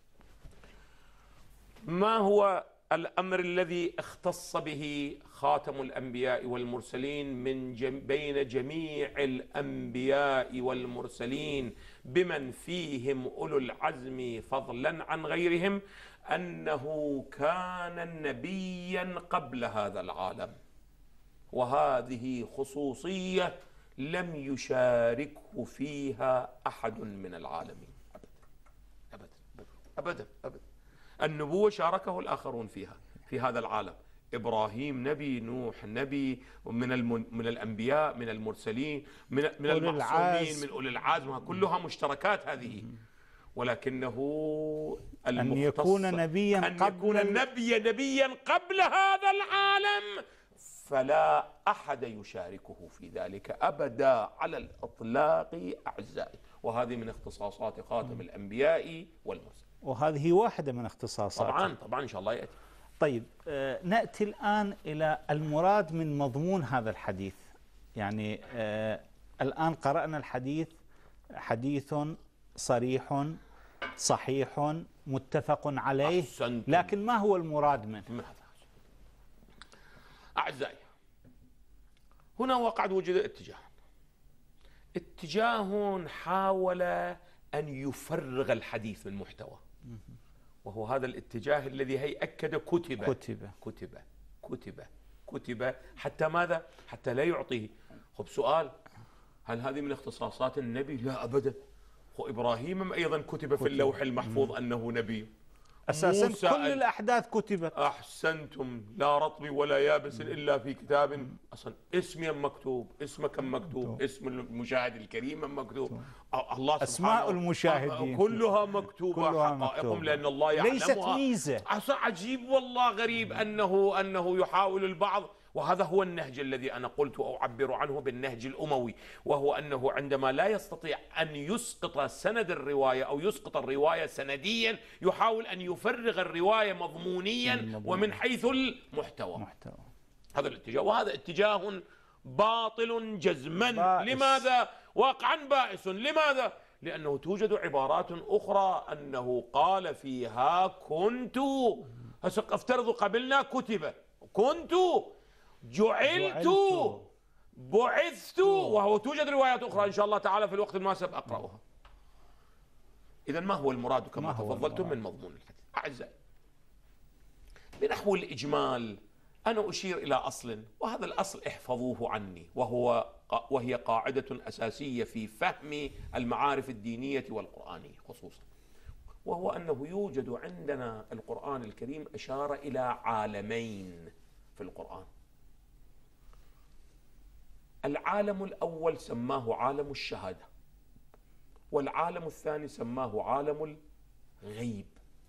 ما هو الامر الذي اختص به خاتم الانبياء والمرسلين من جم بين جميع الانبياء والمرسلين بمن فيهم اولو العزم فضلا عن غيرهم؟ انه كان نبيا قبل هذا العالم، وهذه خصوصيه لم يشاركه فيها احد من العالمين ابدا ابدا ابدا, أبداً. النبوة شاركه الآخرون فيها في هذا العالم. إبراهيم نبي، نوح نبي، من الم... من الأنبياء، من المرسلين، من من أولي المعصومين، العزم. من أولي العزم، كلها مشتركات هذه. ولكنه أن المختص يكون نبيا أن قبل يكون النبي نبيا قبل هذا العالم، فلا أحد يشاركه في ذلك أبدا على الإطلاق أعزائي. وهذه من اختصاصات خاتم الأنبياء والمرسلين، وهذه واحدة من اختصاصاته. طبعا طبعا إن شاء الله يأتي. طيب، آه نأتي الآن إلى المراد من مضمون هذا الحديث. يعني آه الآن قرأنا الحديث، حديث صريح صحيح متفق عليه، أحسنتم. لكن ما هو المراد منه؟ أعزائي، هنا وقع وجد اتجاه اتجاه حاول أن يفرغ الحديث من محتوى، وهو هذا الاتجاه الذي هي أكد كتب كتب كتب كتب كتب حتى ماذا؟ حتى لا يعطيه. خب سؤال، هل هذه من اختصاصات النبي؟ لا أبدا. هو إبراهيم أيضا كتب في اللوح المحفوظ أنه نبي. أساسا كل الأحداث كتبت. أحسنتم. لا رطب ولا يابس إلا في كتاب. أصلا اسمي مكتوب، اسمك مكتوب، اسم المشاهد الكريم مكتوب، الله سبحانه أسماء المشاهدين كلها مكتوبة، كلها حقائقهم لأن الله يعلمها. ليست ميزة. عجيب والله، غريب أنه أنه يحاول البعض، وهذا هو النهج الذي أنا قلت أو أعبر عنه بالنهج الأموي، وهو أنه عندما لا يستطيع أن يسقط سند الرواية أو يسقط الرواية سنديا، يحاول أن يفرغ الرواية مضمونيا ومن حيث المحتوى. محتوى. هذا الاتجاه، وهذا اتجاه باطل جزما. بائس. لماذا؟ واقعا بائس. لماذا؟ لأنه توجد عبارات أخرى أنه قال فيها كنت، افترض قبلنا كتب، كنت، جعلت، بعثت، وهو توجد روايات أخرى إن شاء الله تعالى في الوقت المناسب أقرأها. إذا ما هو المراد كما تفضلتم من مضمون الحديث؟ أعزائي، بنحو الإجمال أنا أشير إلى أصل، وهذا الأصل احفظوه عني، وهو وهي قاعدة أساسية في فهم المعارف الدينية والقرآنية خصوصا، وهو أنه يوجد عندنا القرآن الكريم أشار إلى عالمين في القرآن. العالم الأول سماه عالم الشهادة، والعالم الثاني سماه عالم الغيب.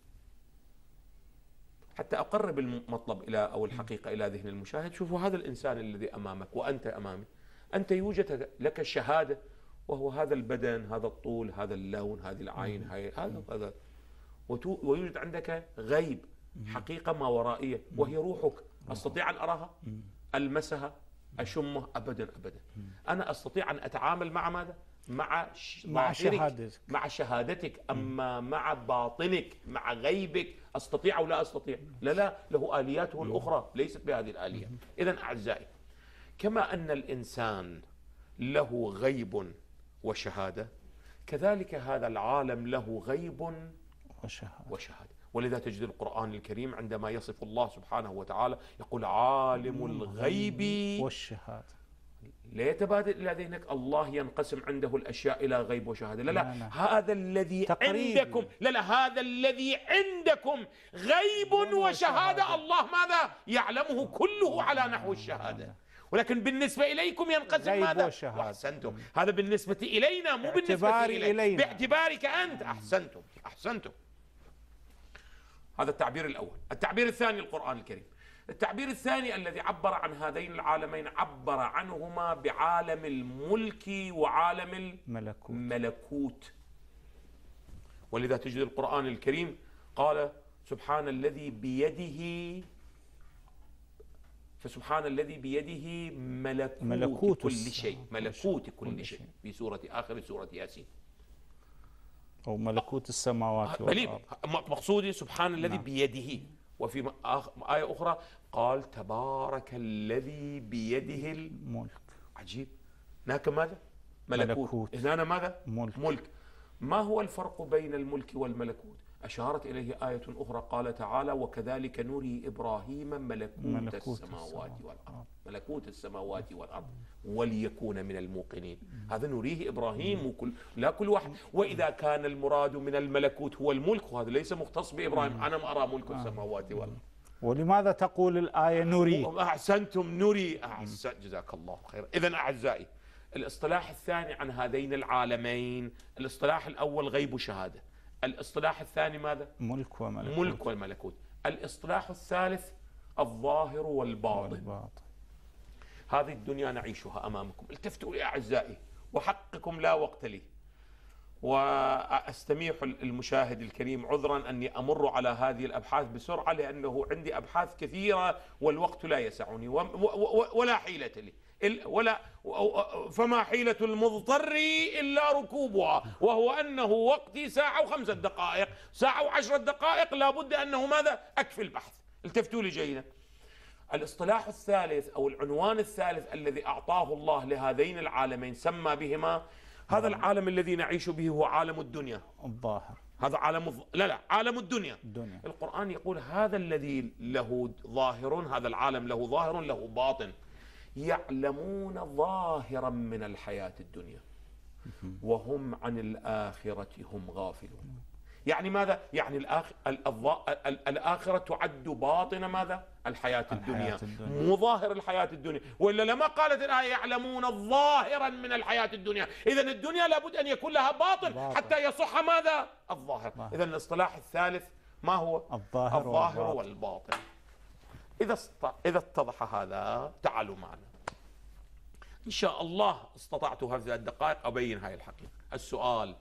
حتى أقرب المطلب إلى أو الحقيقة إلى ذهن المشاهد، شوفوا هذا الإنسان الذي أمامك وأنت أمامي، أنت يوجد لك شهادة، وهو هذا البدن، هذا الطول، هذا اللون، هذه العين، هذا هذا، ويوجد عندك غيب، حقيقة ما ورائية، وهي روحك. أستطيع أن أراها؟ ألمسها؟ أشمه؟ أبدا أبدا. أنا أستطيع أن أتعامل مع ماذا؟ مع مع شهادتك، مع شهادتك، أما مع باطنك، مع غيبك أستطيع أو لا أستطيع؟ لا لا، له آلياته الأخرى ليست بهذه الآلية. إذن أعزائي، كما أن الإنسان له غيب وشهادة، كذلك هذا العالم له غيب وشهادة, وشهادة. ولذا تجد القرآن الكريم عندما يصف الله سبحانه وتعالى يقول عالم الغيب والشهادة. لا يتبادل إلى ذهنك الله ينقسم عنده الأشياء إلى غيب وشهادة، لا لا, لا, لا. هذا الذي تقريبي. عندكم لا لا هذا الذي عندكم غيب وشهادة، الله ماذا يعلمه كله على نحو الشهادة، ولكن بالنسبة إليكم ينقسم ماذا؟ أحسنتم. هذا بالنسبة إلينا، مو بالنسبة إلينا، باعتبارك أنت. أحسنتم أحسنتم. هذا التعبير الأول. التعبير الثاني القرآن الكريم. التعبير الثاني الذي عبر عن هذين العالمين عبر عنهما بعالم الملك وعالم الملكوت. ملكوت. ولذا تجد القرآن الكريم قال سبحان الذي بيده، فسبحان الذي بيده ملكوت, ملكوت كل شيء، ملكوت كل شيء، في سورة آخر سورة ياسين، أو ملكوت السماوات والأرض. مقصودي سبحان الذي بيده. وفي آية أخرى قال تبارك الذي بيده الملك. عجيب. هناك ماذا؟ ملكوت. هنا ماذا؟ ملك. ملك. ما هو الفرق بين الملك والملكوت؟ أشارت إليه آية أخرى قال تعالى وكذلك نري إبراهيم ملكوت, ملكوت السماوات والأرض، ملكوت السماوات والأرض وليكون من الموقنين. هذا نريه إبراهيم، وكل لا كل واحد. وإذا كان المراد من الملكوت هو الملك، وهذا ليس مختص بإبراهيم، أنا ما أرى ملك السماوات والأرض. ولماذا تقول الآية نري؟ أحسنتم، نري. أحسن، جزاك الله خير. إذن أعزائي، الاصطلاح الثاني عن هذين العالمين، الاصطلاح الأول غيب وشهادة، الاصطلاح الثاني ماذا؟ ملك وملكوت. ملك والملكوت. الاصطلاح الثالث الظاهر والباطن. والباطن. هذه الدنيا نعيشها أمامكم. التفتوا يا أعزائي، وحقكم لا وقت لي، وأستميح المشاهد الكريم عذرا أني أمر على هذه الأبحاث بسرعة، لأنه عندي أبحاث كثيرة والوقت لا يسعني ولا حيلة لي، ولا فما حيلة المضطر إلا ركوبها، وهو أنه وقتي ساعة وخمسة دقائق، ساعة وعشرة دقائق، لابد أنه ماذا؟ أكفي البحث. التفتوا لي جيدا. الاصطلاح الثالث أو العنوان الثالث الذي أعطاه الله لهذين العالمين سمى بهما هذا العالم الذي نعيش به هو عالم الدنيا الظاهر. هذا عالم الظ... لا لا عالم الدنيا. الدنيا. القرآن يقول هذا الذي له ظاهر، هذا العالم له ظاهر له باطن، يعلمون ظاهرا من الحياة الدنيا وهم عن الآخرة هم غافلون. يعني ماذا؟ يعني الآخ... الآخرة تعد باطن ماذا؟ الحياة الدنيا، مو ظاهر الحياة الدنيا، وإلا لما قالت الآية يعلمون ظاهرا من الحياة الدنيا. إذن الدنيا لابد أن يكون لها باطن, باطن. حتى يصح ماذا؟ الظاهر. إذن الاصطلاح الثالث ما هو؟ الظاهر, الظاهر والباطن. والباطن. إذا است... إذا اتضح هذا تعالوا معنا إن شاء الله. استطعت هذه الدقائق أبين هاي الحقيقة. السؤال: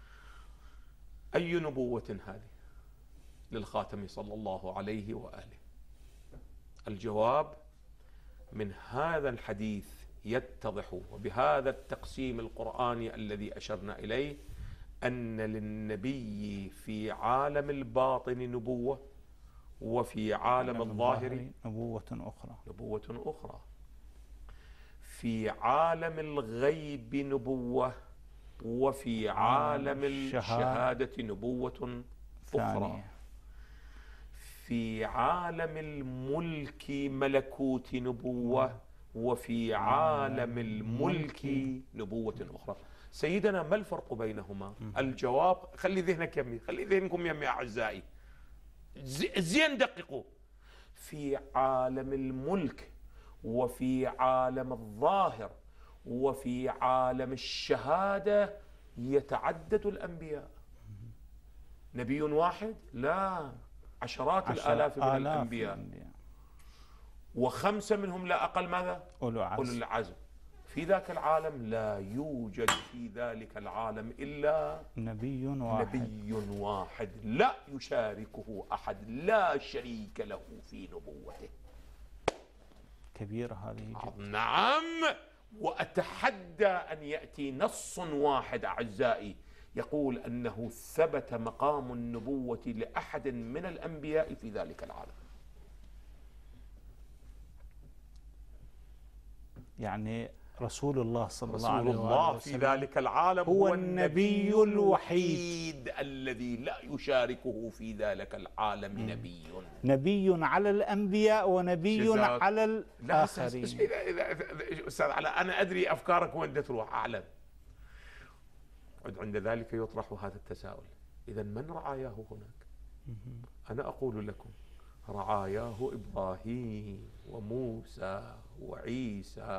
أي نبوة هذه للخاتم صلى الله عليه وآله؟ الجواب: من هذا الحديث يتضح وبهذا التقسيم القرآني الذي أشرنا إليه أن للنبي في عالم الباطن نبوة وفي عالم الظاهر نبوة أخرى. نبوة أخرى. في عالم الغيب نبوة وفي عالم الشهادة نبوة أخرى. في عالم الملك ملكوت نبوة وفي عالم الملك نبوة أخرى. سيدنا ما الفرق بينهما؟ الجواب: خلي ذهنك يمي، خلي ذهنكم يمي أعزائي، زين دققوا. في عالم الملك وفي عالم الظاهر وفي عالم الشهادة يتعدد الأنبياء. نبي واحد؟ لا، عشرات عشر الآلاف من الأنبياء، الأنبياء. وخمسة منهم لا أقل ماذا؟ أولو العزم. أولو العزم. في ذاك العالم لا يوجد في ذلك العالم إلا نبي واحد. نبي واحد لا يشاركه أحد، لا شريك له في نبوته. كبيرة هذه جدا. نعم. وأتحدى أن يأتي نص واحد أعزائي يقول أنه ثبت مقام النبوة لأحد من الأنبياء في ذلك العالم. يعني رسول الله صلى الله عليه وسلم رسول الله في ذلك العالم هو النبي الوحيد الذي لا يشاركه في ذلك العالم نبي. نبي على الأنبياء ونبي على الآخرين. أستاذ علاء، أنا أدري أفكارك وين تروح، أعلم. عند ذلك يطرح هذا التساؤل: إذا من رعاياه هناك؟ أنا أقول لكم: رعاياه إبراهيم وموسى وعيسى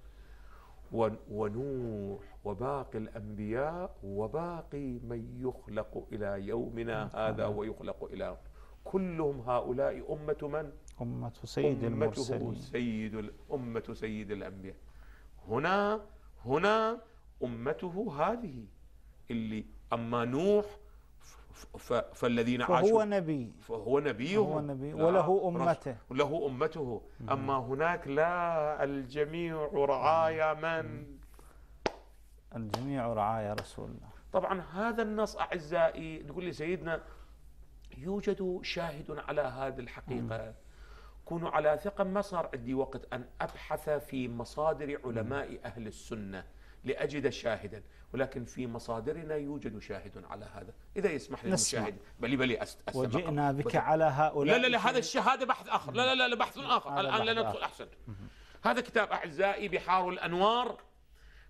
ونوح وباقي الأنبياء وباقي من يخلق إلى يومنا هذا ويخلق إلى، كلهم هؤلاء أمة من؟ أمة سيد المرسلين، سيد الأمة سيد الأنبياء. هنا هنا أمته هذه اللي أما نوح فالذين عاشوا فهو نبي فهو نبيه هو نبي وله أمته له أمته. أما هناك لا، الجميع رعايا من؟ الجميع رعايا رسول الله. طبعا هذا النص أعزائي تقول لي سيدنا يوجد شاهد على هذه الحقيقة. كونوا على ثقة، ما صار عندي وقت أن أبحث في مصادر علماء أهل السنة لأجد شاهدا، ولكن في مصادرنا يوجد شاهد على هذا. إذا يسمح لي المشاهد بلي بلي أستمع. وجئنا بك على هؤلاء. لا لا لا هذا الشهادة بحث آخر. لا لا لا بحث آخر. الآن لا ندخل. أحسنت. هذا كتاب أعزائي بحار الأنوار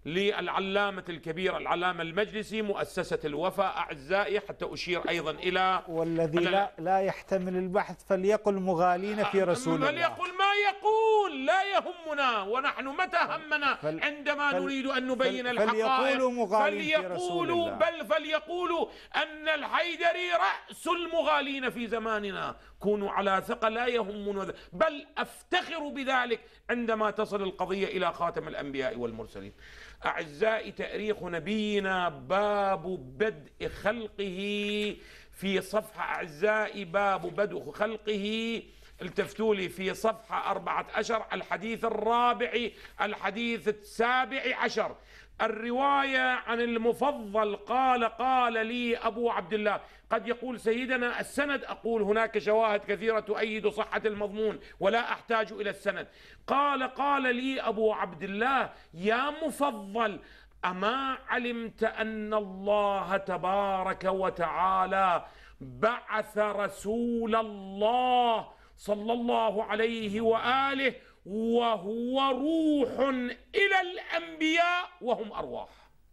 للعلامة الكبير العلامة المجلسي مؤسسة الوفاء أعزائي، حتى أشير أيضا إلى والذي لا, لا يحتمل البحث فليقل مغالين في رسول الله، فليقل ما يقول لا يهمنا، ونحن متى همنا فل عندما فل نريد أن نبين الحقائق فليقولوا مغالين في رسول فليقولوا الله، بل فليقولوا أن الحيدري رأس المغالين في زماننا، كونوا على ثقة لا يهمنا، بل أفتخر بذلك عندما تصل القضية إلى خاتم الأنبياء والمرسلين. أعزائي، تاريخ نبينا باب بدء خلقه في صفحة، أعزائي باب بدء خلقه، التفتوا لي في صفحة أربعة عشر، الحديث الرابع، الحديث السابع عشر، الرواية عن المفضل قال قال لي أبو عبد الله. قد يقول سيدنا السند، أقول هناك شواهد كثيرة تؤيد صحة المضمون ولا أحتاج إلى السند. قال قال لي أبو عبد الله يا مفضل، أما علمت أن الله تبارك وتعالى بعث رسول الله صلى الله عليه وآله وهو روح إلى الأنبياء وهم أرواح؟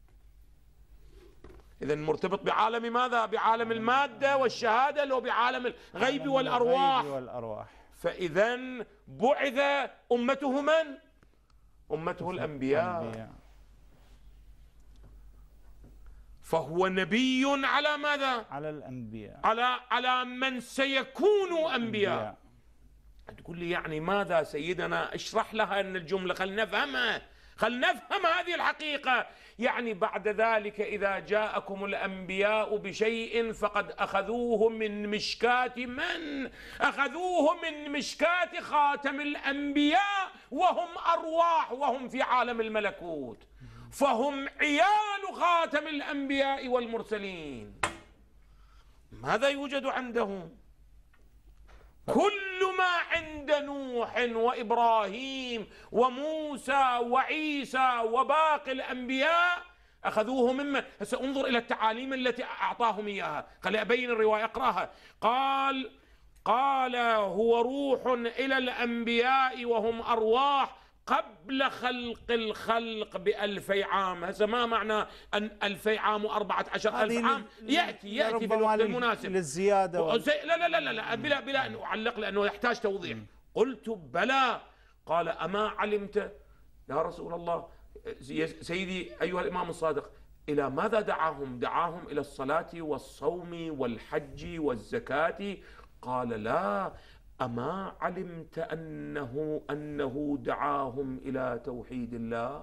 إذن مرتبط بعالم ماذا؟ بعالم المادة والشهادة، لو بعالم الغيب والأرواح. فإذن بعث أمته من؟ أمته الأنبياء. فهو نبي على ماذا؟ على الأنبياء، على على من سيكونوا أنبياء. تقول لي يعني ماذا سيدنا؟ اشرح لها أن الجملة، خل نفهمها، خل نفهم هذه الحقيقة. يعني بعد ذلك إذا جاءكم الأنبياء بشيء فقد أخذوه من مشكاة من؟ أخذوه من مشكاة خاتم الأنبياء وهم أرواح، وهم في عالم الملكوت، فهم عيال خاتم الأنبياء والمرسلين. ماذا يوجد عندهم؟ كل ما عند نوح وإبراهيم وموسى وعيسى وباقي الأنبياء أخذوه ممن. هسه انظر إلى التعاليم التي أعطاهم إياها، خلي أبين الرواية أقرأها. قال قال هو روح إلى الأنبياء وهم أرواح قبل خلق الخلق بألفي عام. هذا ما معنى أن ألفي عام وأربعة عشر ألف عام؟ يأتي يأتي في الوقت المناسب للزيادة و... لا لا لا لا بلا بلا أن أعلق لأنه يحتاج توضيح. قلت بلى. قال أما علمت يا رسول الله سيدي أيها الإمام الصادق إلى ماذا دعاهم؟ دعاهم إلى الصلاة والصوم والحج والزكاة. قال لا. أما علمت أنه أنه دعاهم إلى توحيد الله؟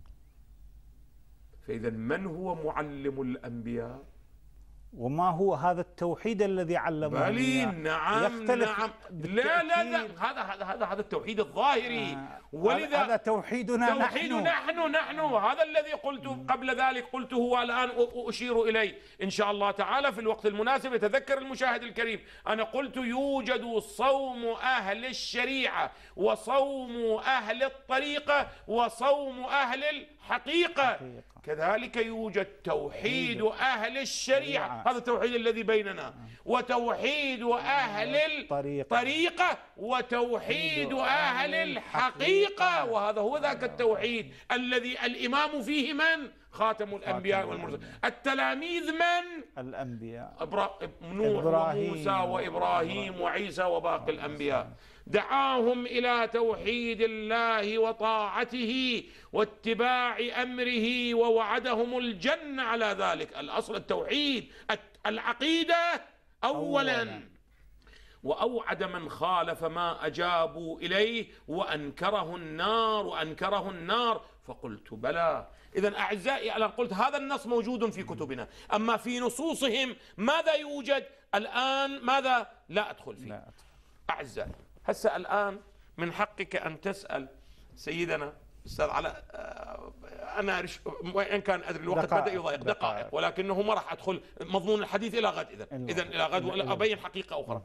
فإذا من هو معلم الأنبياء؟ وما هو هذا التوحيد الذي علمه؟ بلي نعم نعم لا لا لا هذا هذا هذا هذا التوحيد الظاهري. آه ولذا هذا توحيدنا توحيد نحن نحن, نحن هذا الذي قلت قبل ذلك، قلته والآن أشير إليه إن شاء الله تعالى في الوقت المناسب. يتذكر المشاهد الكريم أنا قلت يوجد صوم أهل الشريعة وصوم أهل الطريقة وصوم أهل الحقيقة، حقيقة. كذلك يوجد توحيد أهل الشريعة، هذا التوحيد الذي بيننا، وتوحيد أهل الطريقة وتوحيد أهل الحقيقة، وهذا هو ذاك التوحيد الذي الإمام فيه من؟ خاتم الأنبياء والمرسلين. التلاميذ من؟ الأنبياء، نوح وموسى وإبراهيم وعيسى وباقي الأنبياء. دعاهم إلى توحيد الله وطاعته واتباع أمره ووعدهم الجنة على ذلك. الأصل التوحيد، العقيدة أولا، وأوعد من خالف ما أجابوا إليه وأنكره النار وأنكره النار. فقلت بلى. إذن أعزائي أنا قلت هذا النص موجود في كتبنا، أما في نصوصهم ماذا يوجد الآن؟ ماذا لا أدخل فيه. لا أدخل. أعزائي هسه الآن من حقك أن تسأل سيدنا أستاذ علاء، أنا وإن كان أدري الوقت بدأ يضيق دقائق، ولكنه ما راح أدخل مضمون الحديث إلى غد. إذن إذن إلى غد ولا أبين حقيقة أخرى.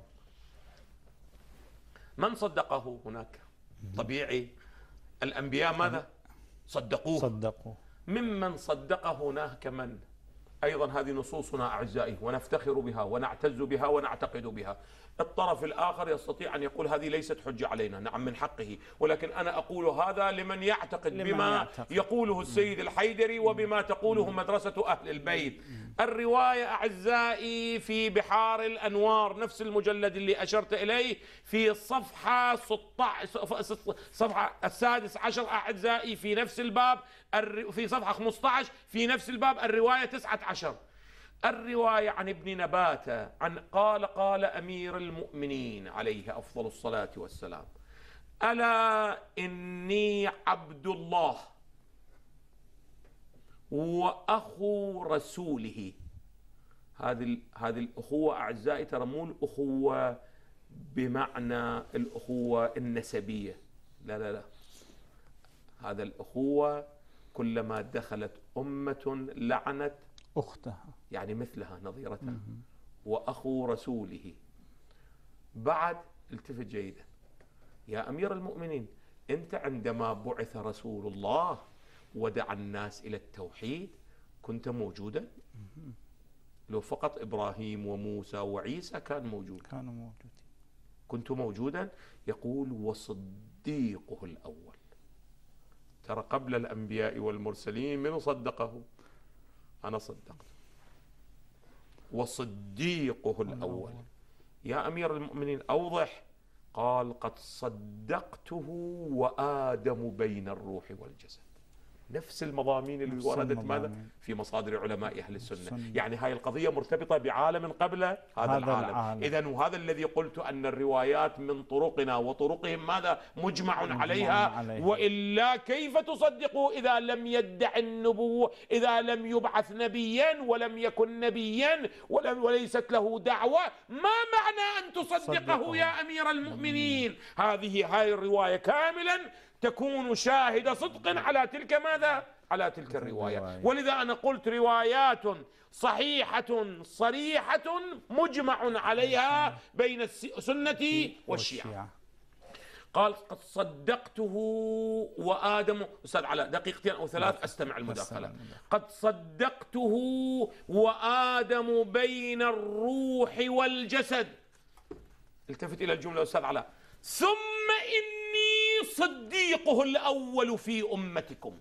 من صدقه هناك؟ طبيعي الأنبياء ماذا؟ صدقوه. صدقوه. ممن صدقه هناك من؟ أيضا هذه نصوصنا أعزائي، ونفتخر بها ونعتز بها ونعتقد بها. الطرف الآخر يستطيع أن يقول هذه ليست حجة علينا، نعم من حقه، ولكن أنا أقول هذا لمن يعتقد لمن بما يعتقد. يقوله السيد الحيدري وبما تقوله مدرسة أهل البيت. الرواية أعزائي في بحار الأنوار، نفس المجلد اللي أشرت إليه، في الصفحة ستة عشر، صفحة السادس عشر أعزائي، في نفس الباب، في صفحة خمسة عشر في نفس الباب، الرواية تسعة عشر. الرواية عن ابن نباتة عن قال قال أمير المؤمنين عليه أفضل الصلاة والسلام: ألا إني عبد الله وأخو رسوله. هذه هذه الأخوة أعزائي ترى مو الأخوة بمعنى الأخوة النسبية، لا لا لا، هذا الأخوة كلما دخلت أمة لعنت أختها، يعني مثلها نظيرتها. وأخو رسوله. بعد التفت جيدا يا أمير المؤمنين، أنت عندما بعث رسول الله ودعا الناس إلى التوحيد كنت موجودا؟ لو فقط إبراهيم وموسى وعيسى كان موجود، كانوا موجودين، كنت موجودا؟ يقول: وصديقه الأول. ترى قبل الأنبياء والمرسلين من صدقه؟ أنا صدقته. وصديقه الأول. يا أمير المؤمنين أوضح. قال: قد صدقته وآدم بين الروح والجسد. نفس المضامين اللي وردت ماذا في مصادر علماء أهل السنة. السنة. يعني هاي القضية مرتبطة بعالم قبل هذا, هذا العالم, العالم. إذن وهذا الذي قلت أن الروايات من طرقنا وطرقهم ماذا مجمع, مجمع عليها, عليها. وإلا كيف تصدقه إذا لم يدع النبوة، إذا لم يبعث نبيا ولم يكن نبيا ولم وليست له دعوة؟ ما معنى أن تصدقه صدقه. يا أمير المؤمنين؟ مم. هذه هاي الرواية كاملا تكون شاهد صدق على تلك ماذا؟ على تلك الرواية. ولذا أنا قلت روايات صحيحة صريحة مجمع عليها بين السنة والشيعة. قال: قد صدقته وآدم. أستاذ علاء دقيقتين أو ثلاث أستمع المداخلة. قد صدقته وآدم بين الروح والجسد. التفت إلى الجملة أستاذ علاء. ثم إني صديقه الأول في أمتكم.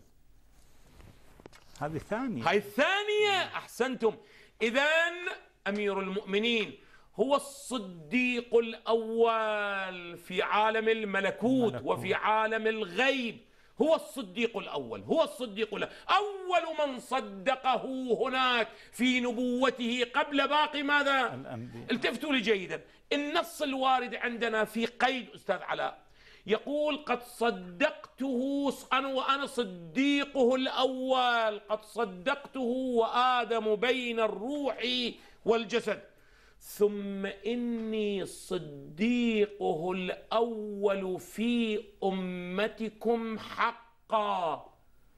هذه الثانية. هاي الثانية. أحسنتم. إذن أمير المؤمنين هو الصديق الأول في عالم الملكوت, الملكوت وفي عالم الغيب. هو الصديق الأول، هو الصديق الأول. أول من صدقه هناك في نبوته قبل باقي ماذا؟ الأنبياء. التفتوا لي جيدا. النص الوارد عندنا في قيد أستاذ علاء يقول: قد صدقته أنا وأنا صديقه الأول، قد صدقته وآدم بين الروح والجسد، ثم إني صديقه الأول في أمتكم حقا.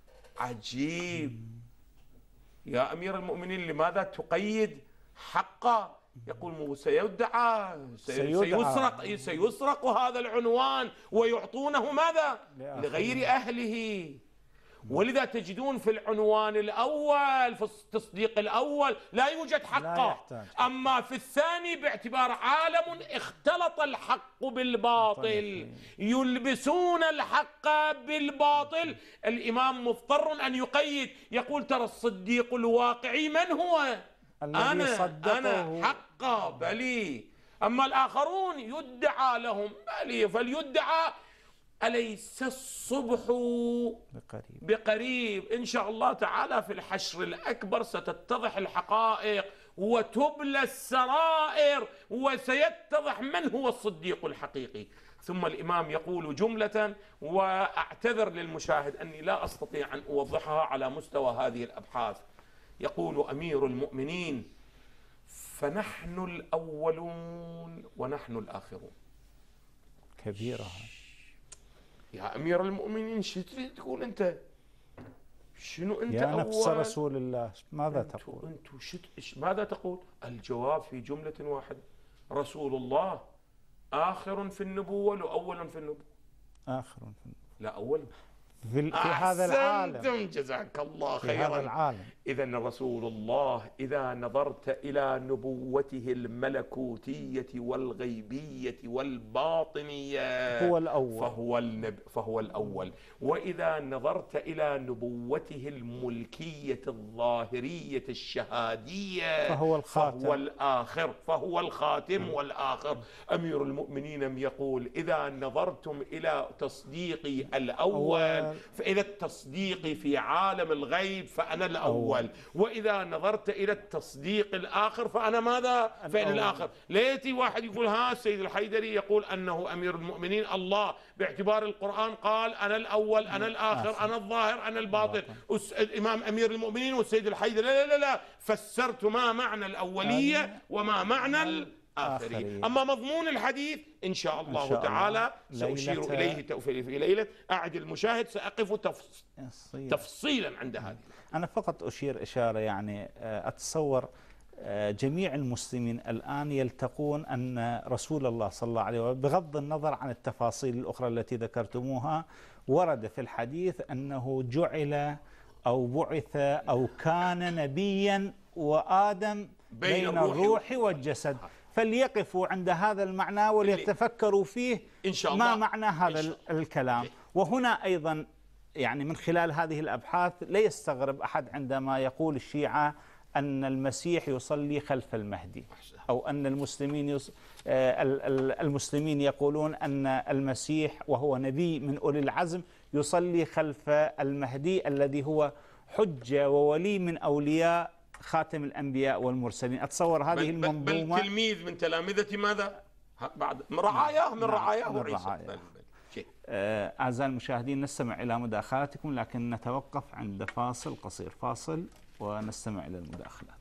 عجيب يا أمير المؤمنين، لماذا تقيد حقا؟ يقول سيدعى سيسرق سيسرق هذا العنوان ويعطونه ماذا؟ لغير أهله. ولذا تجدون في العنوان الأول في التصديق الأول لا يوجد حقا، أما في الثاني باعتبار عالم اختلط الحق بالباطل يلبسون الحق بالباطل، الإمام مضطر أن يقيد، يقول ترى الصديق الواقعي من هو؟ أنا صدقه. أنا حقا بلي، أما الآخرون يدعى لهم بلي، فليدعى. أليس الصبح بقريب. بقريب إن شاء الله تعالى في الحشر الأكبر ستتضح الحقائق وتبلى السرائر وسيتضح من هو الصديق الحقيقي. ثم الإمام يقول جملة وأعتذر للمشاهد أني لا أستطيع أن أوضحها على مستوى هذه الأبحاث. يقول أمير المؤمنين: فنحن الأولون ونحن الآخرون. كبيرة يا أمير المؤمنين، شو تريد تقول أنت؟ شنو أنت يا أول؟ نفس رسول الله ماذا أنتو تقول؟ أنتو شت ماذا تقول؟ الجواب في جملة واحدة: رسول الله آخر في النبوة ولا أول في النبوة؟ آخر في النبوة. لا أول. في, في هذا العالم. جزاك الله في خيرا. هذا العالم. إذا رسول الله إذا نظرت إلى نبوته الملكوتية والغيبية والباطنية هو الأول، فهو, النب فهو الأول. وإذا نظرت إلى نبوته الملكية الظاهرية الشهادية فهو الخاتم، فهو الآخر، فهو الخاتم والآخر. أمير المؤمنين يقول إذا نظرتم إلى تصديقي الأول فإذا التصديق في عالم الغيب فأنا الأول، وإذا نظرت إلى التصديق الآخر فأنا ماذا؟ فإن الآخر. ليتي واحد يقول ها السيد الحيدري يقول أنه أمير المؤمنين الله باعتبار القرآن قال أنا الأول أنا الآخر أنا الظاهر أنا الباطن. الإمام أمير المؤمنين والسيد الحيدري لا لا لا فسرت ما معنى الأولية وما معنى الآخرية. أما مضمون الحديث إن شاء الله, إن شاء الله تعالى سأشير إليه في ليلة أعد المشاهد سأقف تفصيلا عند هذه. أنا فقط أشير إشارة، يعني أتصور جميع المسلمين الآن يلتقون أن رسول الله صلى الله عليه وسلم بغض النظر عن التفاصيل الأخرى التي ذكرتموها ورد في الحديث أنه جعل أو بعث أو كان نبيا وآدم بين, بين الروح والجسد. فليقفوا عند هذا المعنى وليتفكروا فيه إن شاء الله. ما معنى هذا الكلام؟ وهنا أيضا يعني من خلال هذه الأبحاث لا يستغرب أحد عندما يقول الشيعة أن المسيح يصلي خلف المهدي، أو أن المسلمين يص... المسلمين يقولون أن المسيح وهو نبي من أولي العزم يصلي خلف المهدي الذي هو حجة وولي من أولياء خاتم الأنبياء والمرسلين. أتصور هذه بل المنظومة بل تلميذ من تلامذة ماذا؟ بعد من رعاياه من رعاياه عيسى. أعزائي المشاهدين نستمع إلى مداخلاتكم، لكن نتوقف عند فاصل قصير، فاصل ونستمع إلى المداخلات.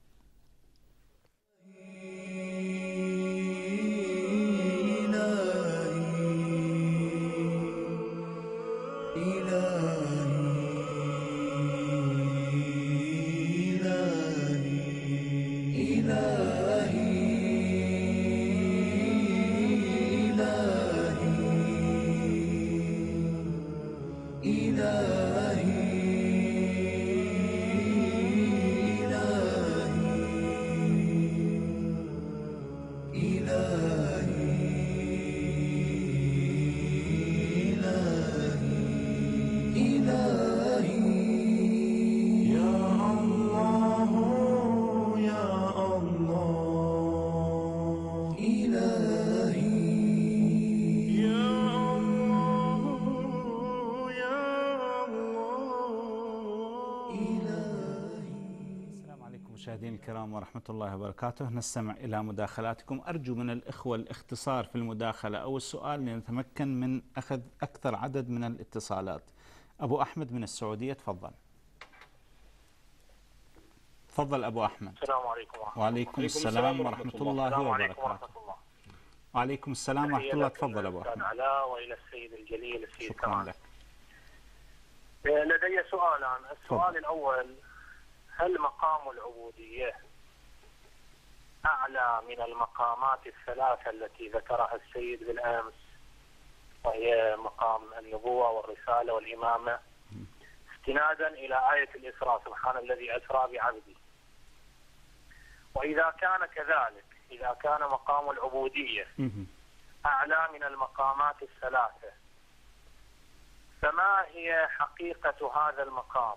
مشاهدينا الكرام ورحمة الله وبركاته، نستمع إلى مداخلاتكم. أرجو من الإخوة الاختصار في المداخلة أو السؤال لنتمكن من أخذ أكثر عدد من الاتصالات. أبو أحمد من السعودية تفضل. تفضل أبو أحمد. السلام عليكم ورحمة الله. وعليكم السلام ورحمة الله وبركاته. وعليكم السلام ورحمة الله. تفضل أبو أحمد. علاء وإلى السيد الجليل السيد شكرا كمال. لك. لدي سؤالان. السؤال فضل. الأول: هل مقام العبودية أعلى من المقامات الثلاثة التي ذكرها السيد بالأمس، وهي مقام النبوة والرسالة والإمامة، استنادا إلى آية الإسراء سبحان الذي أسرى بعبده؟ وإذا كان كذلك، إذا كان مقام العبودية أعلى من المقامات الثلاثة، فما هي حقيقة هذا المقام؟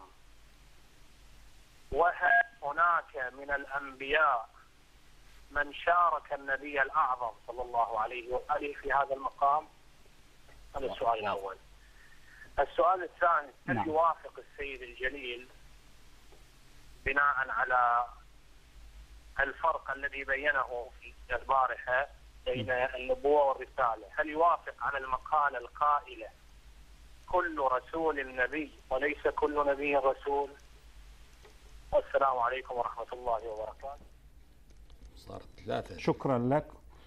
وهل هناك من الأنبياء من شارك النبي الأعظم صلى الله عليه وآله في هذا المقام؟ هذا السؤال الأول. السؤال الثاني: هل يوافق السيد الجليل بناء على الفرق الذي بينه في البارحة بين النبوة والرسالة، هل يوافق على المقالة القائلة كل رسول نبي وليس كل نبي رسول؟ والسلام عليكم ورحمة الله وبركاته. صارت ثلاثة. شكرا لك.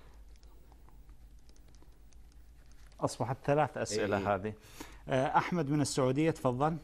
أصبحت ثلاث أسئلة. إيه. هذه أحمد من السعودية تفضل.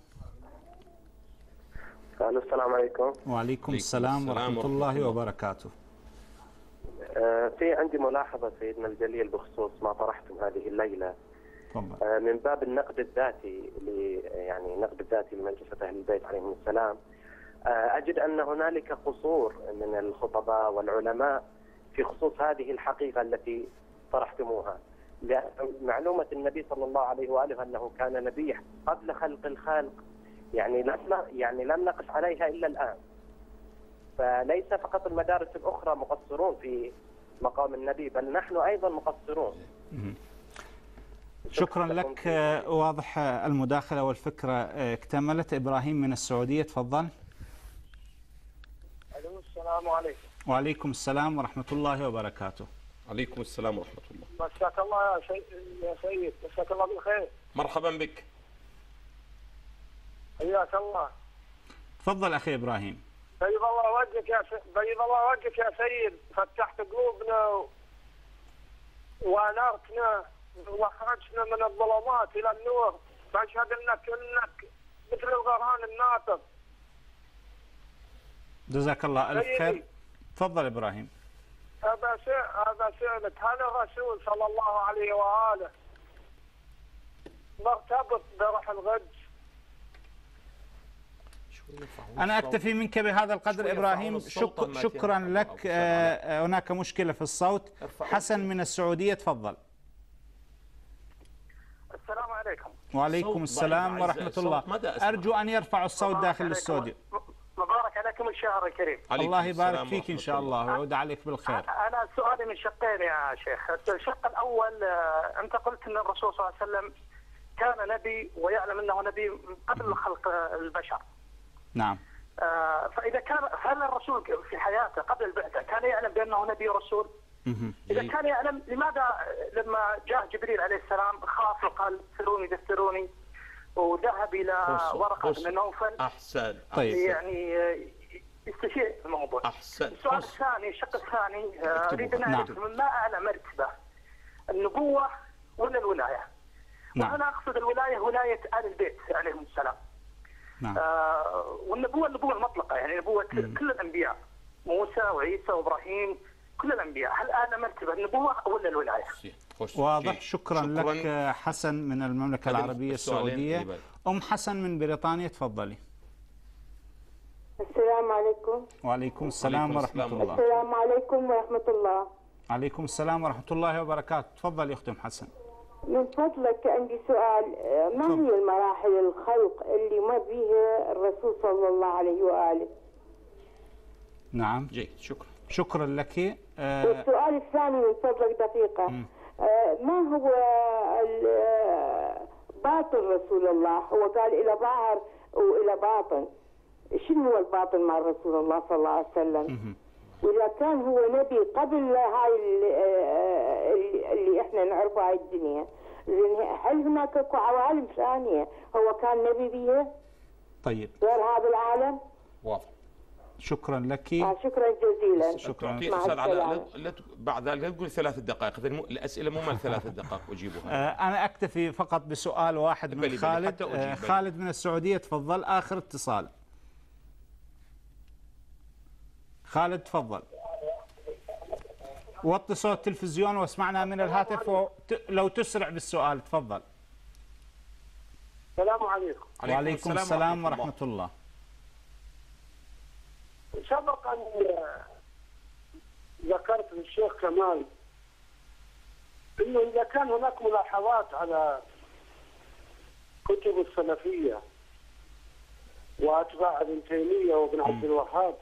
السلام عليكم. وعليكم السلام ورحمة الله وبركاته. في عندي ملاحظة سيدنا الجليل بخصوص ما طرحتم هذه الليلة. تفضل. من باب النقد الذاتي يعني نقد الذاتي لمجلس أهل البيت عليهم السلام، أجد أن هنالك قصور من الخطباء والعلماء في خصوص هذه الحقيقة التي طرحتموها. لأن معلومة النبي صلى الله عليه وآله أنه كان نبي قبل خلق الخلق، يعني لم يعني لم نقف عليها إلا الآن. فليس فقط المدارس الأخرى مقصرون في مقام النبي، بل نحن أيضا مقصرون. شكرا لك، واضح المداخلة والفكرة اكتملت. إبراهيم من السعودية، تفضل. السلام عليكم. وعليكم السلام ورحمة الله وبركاته. عليكم السلام ورحمة الله. مساك الله يا سيد، يا سيد مساك الله بالخير. مرحبا بك. حياك الله. تفضل أخي إبراهيم. بيض الله وجهك يا سيد، بيض الله وجهك يا سيد، فتحت قلوبنا وانارتنا واخرجنا من الظلمات الى النور، فاشهد انك انك مثل الغران الناطق. جزاك الله الف خير. تفضل ابراهيم. ابا ابا سالك، هل الرسول صلى الله عليه واله مرتبط بروح القدس؟ أنا أكتفي منك بهذا القدر إبراهيم. شك... شكرا لك. آه هناك مشكلة في الصوت. حسن من السعودية، تفضل. السلام عليكم. وعليكم السلام ورحمة الله. أرجو أن يرفعوا الصوت داخل الاستوديو. مبارك عليكم الشهر الكريم. الله يبارك فيك إن شاء الله ويعود عليك بالخير. أنا سؤالي من شقين يا شيخ. الشق الأول، أنت قلت أن الرسول صلى الله عليه وسلم كان نبي ويعلم أنه نبي قبل خلق البشر. نعم. آه فإذا كان، هل الرسول في حياته قبل البعثة كان يعلم بأنه نبي ورسول؟ إذا كان يعلم، لماذا لما جاء جبريل عليه السلام خاف وقال دثروني دثروني وذهب إلى ورقة بن نوفل؟ أحسن. طيب. يعني يستشير الموضوع. أحسن. السؤال الثاني، الشق الثاني، أريد أن أعرف من ما أعلى مرتبة، النبوة ولا الولاية؟ نعم. وأنا أقصد الولاية ولاية آل البيت عليهم السلام. نعم. آه والنبوة النبوة المطلقة، يعني نبوة مم. كل الأنبياء، موسى وعيسى وإبراهيم، كل الأنبياء. هل أنا مرتبة النبوة ولا الولاية؟ واضح. شكرا, شكرا لك حسن من المملكة العربية السعودية. أم حسن من بريطانيا، تفضلي. السلام عليكم. وعليكم السلام ورحمة الله. السلام عليكم ورحمة الله. عليكم السلام ورحمة الله وبركاته. تفضلي أختي أم حسن. من فضلك عندي سؤال، ما طب. هي المراحل الخلق اللي مر بها الرسول صلى الله عليه وآله؟ نعم. جيد، شكرا. شكرا لك. آه والسؤال الثاني من فضلك دقيقة، آه ما هو باطن رسول الله؟ هو قال إلى ظاهر وإلى باطن، شنو هو الباطن مع رسول الله صلى الله عليه وسلم؟ وإذا كان هو نبي قبل هاي اللي, اللي احنا نعرفها هاي الدنيا، هل هناك اكو عوالم ثانية هو كان نبي بيها؟ طيب. غير هذا العالم؟ واضح. شكرا لك. آه شكرا جزيلا. شكرا. على بعد ذلك لا تقول ثلاث دقائق، الأسئلة مو مال ثلاث دقائق وجيبوها. آه أنا أكتفي فقط بسؤال واحد من بلي خالد. بلي آه خالد من السعودية، تفضل. آخر اتصال. خالد تفضل. وطي صوت التلفزيون واسمعنا من الهاتف، ولو تسرع بالسؤال. تفضل. السلام عليكم. وعليكم السلام ورحمة الله. سبق أن ذكرت للشيخ كمال أنه إذا كان هناك ملاحظات على كتب السلفية وأتباع ابن تيمية وابن عبد الوهاب،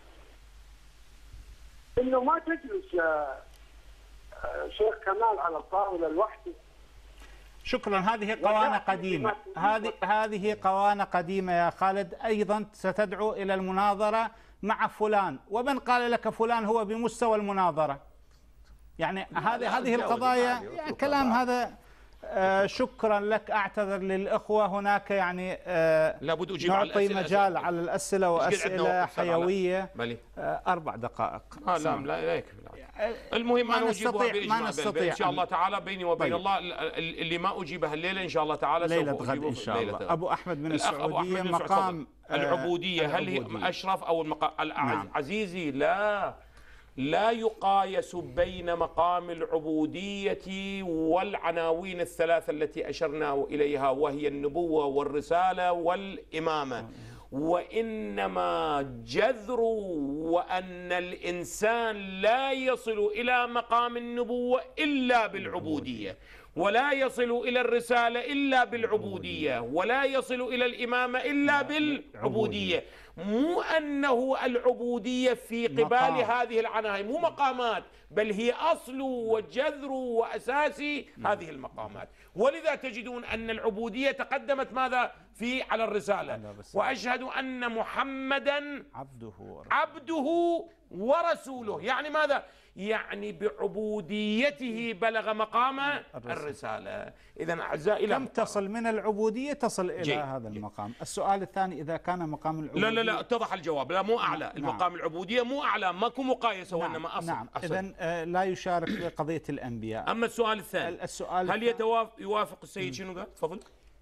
انه ما تجلس يا شيخ كمال على الطاوله لوحده. شكرا. هذه قوانة قديمة. هذه هذه قوانة قديمة يا خالد. أيضا ستدعو إلى المناظرة مع فلان، ومن قال لك فلان هو بمستوى المناظرة؟ يعني هذه هذه القضايا يعني كلام هذا. آه شكرا لك. أعتذر للإخوة، هناك يعني آه لابد أجيب نعطي على مجال على الأسئلة وأسئلة حيوية. آه أربع دقائق. آه لا لا لا يكفي. المهم ما أنا نستطيع ما نستطيع إن شاء الله تعالى بيني وبين طيب. الله اللي ما أجيبها الليلة إن شاء الله تعالى ليلة غد إن شاء الله. أبو أحمد من السعودية، مقام العبودية هل هي أشرف أو المقام؟ عزيزي لا، لا يقايس بين مقام العبودية والعناوين الثلاثة التي أشرنا إليها، وهي النبوة والرسالة والإمامة، وإنما جذر وأن الإنسان لا يصل إلى مقام النبوة إلا بالعبودية، ولا يصل إلى الرسالة إلا بالعبودية، ولا يصل إلى الإمامة إلا بالعبودية. مو أنه العبودية في قبال هذه العناوين، مو مقامات، بل هي أصل وجذر وأساس هذه المقامات. ولذا تجدون أن العبودية تقدمت ماذا في على الرسالة، وأشهد أن محمدا عبده عبده ورسوله. يعني ماذا؟ يعني بعبوديته بلغ مقام الرسالة. إذن أعزائي، كم تصل من العبودية تصل إلى جي. هذا جي. المقام. السؤال الثاني، إذا كان مقام العبودية لا لا لا اتضح الجواب، لا مو أعلى. نعم. المقام العبودية مو أعلى، ماكو مقايسة، نعم. وإنما أصل. نعم. إذن آه لا يشارك في قضية الأنبياء. أما السؤال الثاني، السؤال هل يتوافق يوافق السيد شنو قال؟ تفضل.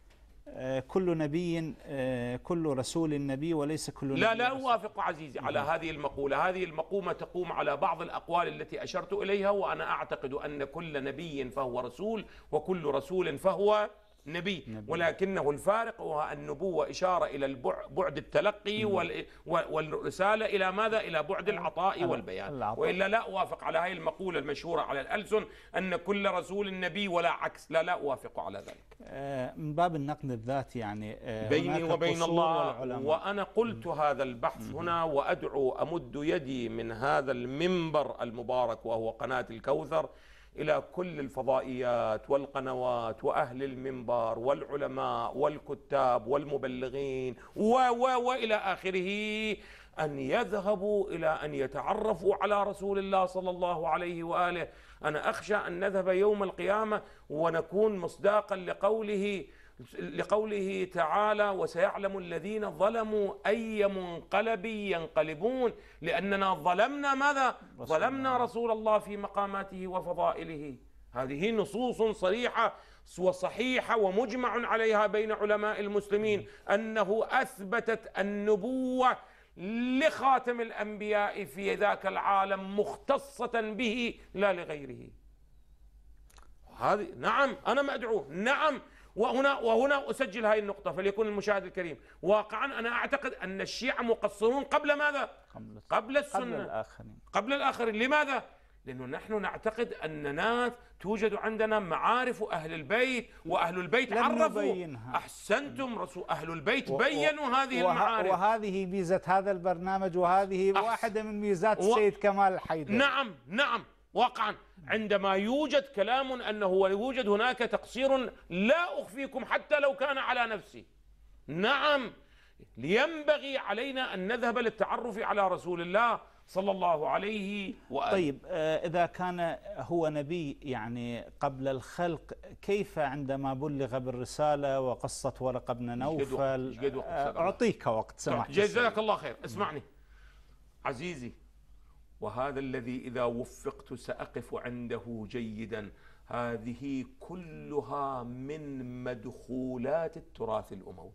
آه كل نبي آه كل رسول نبي وليس كل نبي لا لا رسول. أوافق عزيزي على هذه المقولة. هذه المقومة تقوم على بعض الأقوال التي أشرت إليها، وأنا أعتقد أن كل نبي فهو رسول، وكل رسول فهو نبي, نبي. ولكنه الفارق هو النبوة إشارة إلى بعد التلقي وال... والرسالة إلى ماذا؟ إلى بعد العطاء والبيان. العطاء. وإلا لا أوافق على هذه المقولة المشهورة على الألسن أن كل رسول نبي ولا عكس. لا لا أوافق على ذلك. آه من باب النقد الذاتي، يعني آه بيني وبين الله. وأنا قلت م. هذا البحث م. هنا، وأدعو أمد يدي من هذا المنبر المبارك وهو قناة الكوثر إلى كل الفضائيات والقنوات وأهل المنبر والعلماء والكتاب والمبلغين و و وإلى آخره، أن يذهبوا إلى أن يتعرفوا على رسول الله صلى الله عليه وآله. أنا أخشى أن نذهب يوم القيامة ونكون مصداقا لقوله لقوله تعالى: وسيعلم الذين ظلموا أي منقلب ينقلبون، لأننا ظلمنا ماذا؟ ظلمنا رسول الله في مقاماته وفضائله. هذه نصوص صريحة وصحيحة ومجمع عليها بين علماء المسلمين، أنه أثبتت النبوة لخاتم الأنبياء في ذاك العالم مختصة به لا لغيره. هذه نعم أنا مدعو، نعم. وهنا وهنا أسجل هذه النقطة فليكون المشاهد الكريم. واقعا أنا أعتقد أن الشيعة مقصرون قبل ماذا؟ قبل السنة، قبل الآخرين. قبل الآخرين. لماذا؟ لأنه نحن نعتقد أننا توجد عندنا معارف أهل البيت، وأهل البيت عرفوا. أحسنتم، رسول أهل البيت بينوا هذه وه المعارف. وهذه ميزة هذا البرنامج، وهذه أحس... واحدة من ميزات السيد و... كمال الحيدر. نعم نعم. واقعا عندما يوجد كلام أنه يوجد هناك تقصير، لا أخفيكم حتى لو كان على نفسي، نعم، ينبغي علينا أن نذهب للتعرف على رسول الله صلى الله عليه وآله. طيب إذا كان هو نبي يعني قبل الخلق، كيف عندما بلغ بالرسالة وقصة ورقة بن نوفل؟ أعطيك وقت سمحت. جزاك الله خير. اسمعني عزيزي، وهذا الذي إذا وفقت سأقف عنده جيدا. هذه كلها من مدخولات التراث الأموي،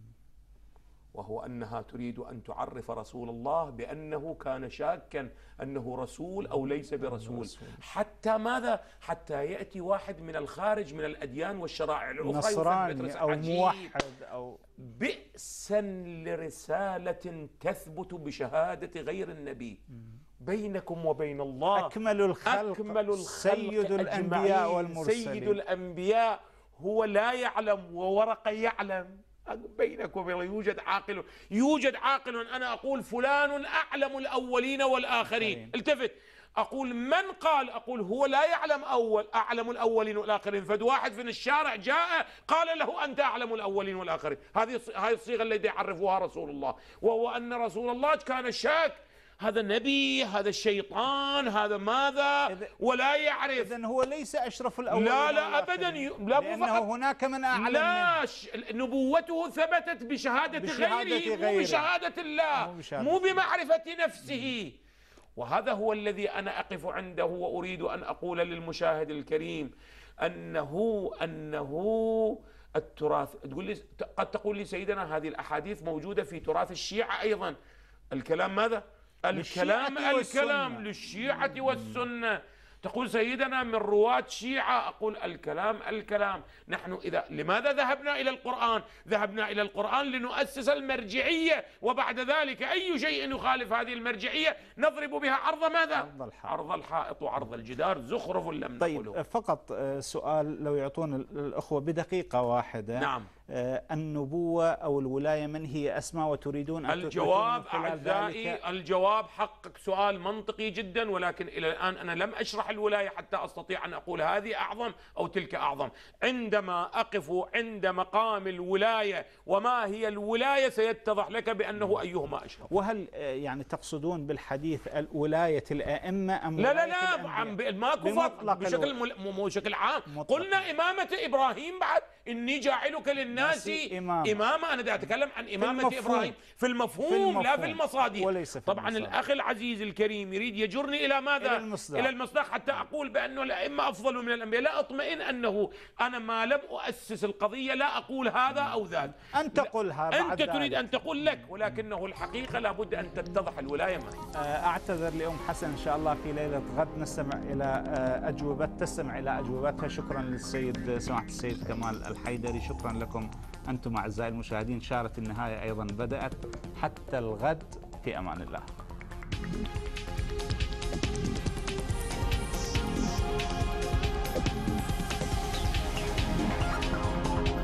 وهو أنها تريد أن تعرف رسول الله بأنه كان شاكا أنه رسول أو ليس برسول، حتى ماذا؟ حتى يأتي واحد من الخارج من الأديان والشرائع الأخرى نصراني أو موحد أو بئسا لرسالة تثبت بشهادة غير النبي بينكم وبين الله. أكمل الخلق, أكمل الخلق سيد الأنبياء والمرسلين. سيد الأنبياء هو لا يعلم وورقة يعلم. بينك وبين يوجد عاقل، يوجد عاقل. أنا أقول فلان أعلم الأولين والآخرين. التفت، أقول من قال؟ أقول هو لا يعلم أول أعلم الأولين والآخرين. فد واحد في الشارع جاء قال له أنت أعلم الأولين والآخرين. هذه هذه الصيغة التي يعرفها رسول الله، وهو أن رسول الله كان شاك، هذا نبي، هذا الشيطان، هذا ماذا، ولا يعرف. إذن هو ليس أشرف الأولين. لا لا أبدا، لا، لأنه هناك من أعلم. لا، نبوته ثبتت بشهادة, بشهادة غيره, غيره مو بشهادة الله، مو بمعرفة نفسه. وهذا هو الذي أنا أقف عنده، وأريد أن أقول للمشاهد الكريم أنه أنه التراث. تقول لي قد تقول لي سيدنا هذه الأحاديث موجودة في تراث الشيعة أيضا. الكلام ماذا؟ الكلام الكلام للشيعة والسنة. تقول سيدنا من رواة شيعة، أقول الكلام الكلام. نحن إذا لماذا ذهبنا إلى القرآن؟ ذهبنا إلى القرآن لنؤسس المرجعية، وبعد ذلك أي شيء يخالف هذه المرجعية نضرب بها عرض ماذا؟ عرض الحائط, عرض الحائط وعرض الجدار، زخرف لم نقوله. طيب فقط سؤال لو يعطون الأخوة بدقيقة واحدة. نعم. النبوة أو الولاية من هي أسمى وتريدون أن الجواب أعزائي، الجواب حقك سؤال منطقي جدا، ولكن إلى الآن أنا لم أشرح الولاية حتى أستطيع أن أقول هذه أعظم أو تلك أعظم. عندما أقف عند مقام الولاية وما هي الولاية سيتضح لك بأنه أيهما أشرف. وهل يعني تقصدون بالحديث ولاية الأئمة أم لا لا لا ماكو فرق بشكل مو بشكل عام. قلنا إمامة إبراهيم بعد إني جاعلك للناس إمامة. إمامة أنا دا أتكلم عن إمامة إبراهيم في المفهوم, في المفهوم لا في المصادر. وليس في طبعا المصادر. الأخ العزيز الكريم يريد يجرني إلى ماذا؟ إلى المصداق. إلى المصداق حتى أقول بأنه الأئمة أفضل من الأنبياء. لا أطمئن أنه أنا ما لم أؤسس القضية لا أقول هذا أو ذاك. أن تقول هذا أنت تريد أن تقول لك، ولكنه الحقيقة لابد أن تتضح الولاية معي. أعتذر لأم حسن، إن شاء الله في ليلة غد نستمع إلى أجوبة تستمع إلى أجوبتها. شكرا للسيد سماحة السيد كمال الحيدري، شكرا لكم أنتم أعزائي المشاهدين. شارة النهاية أيضا بدأت. حتى الغد، في أمان الله.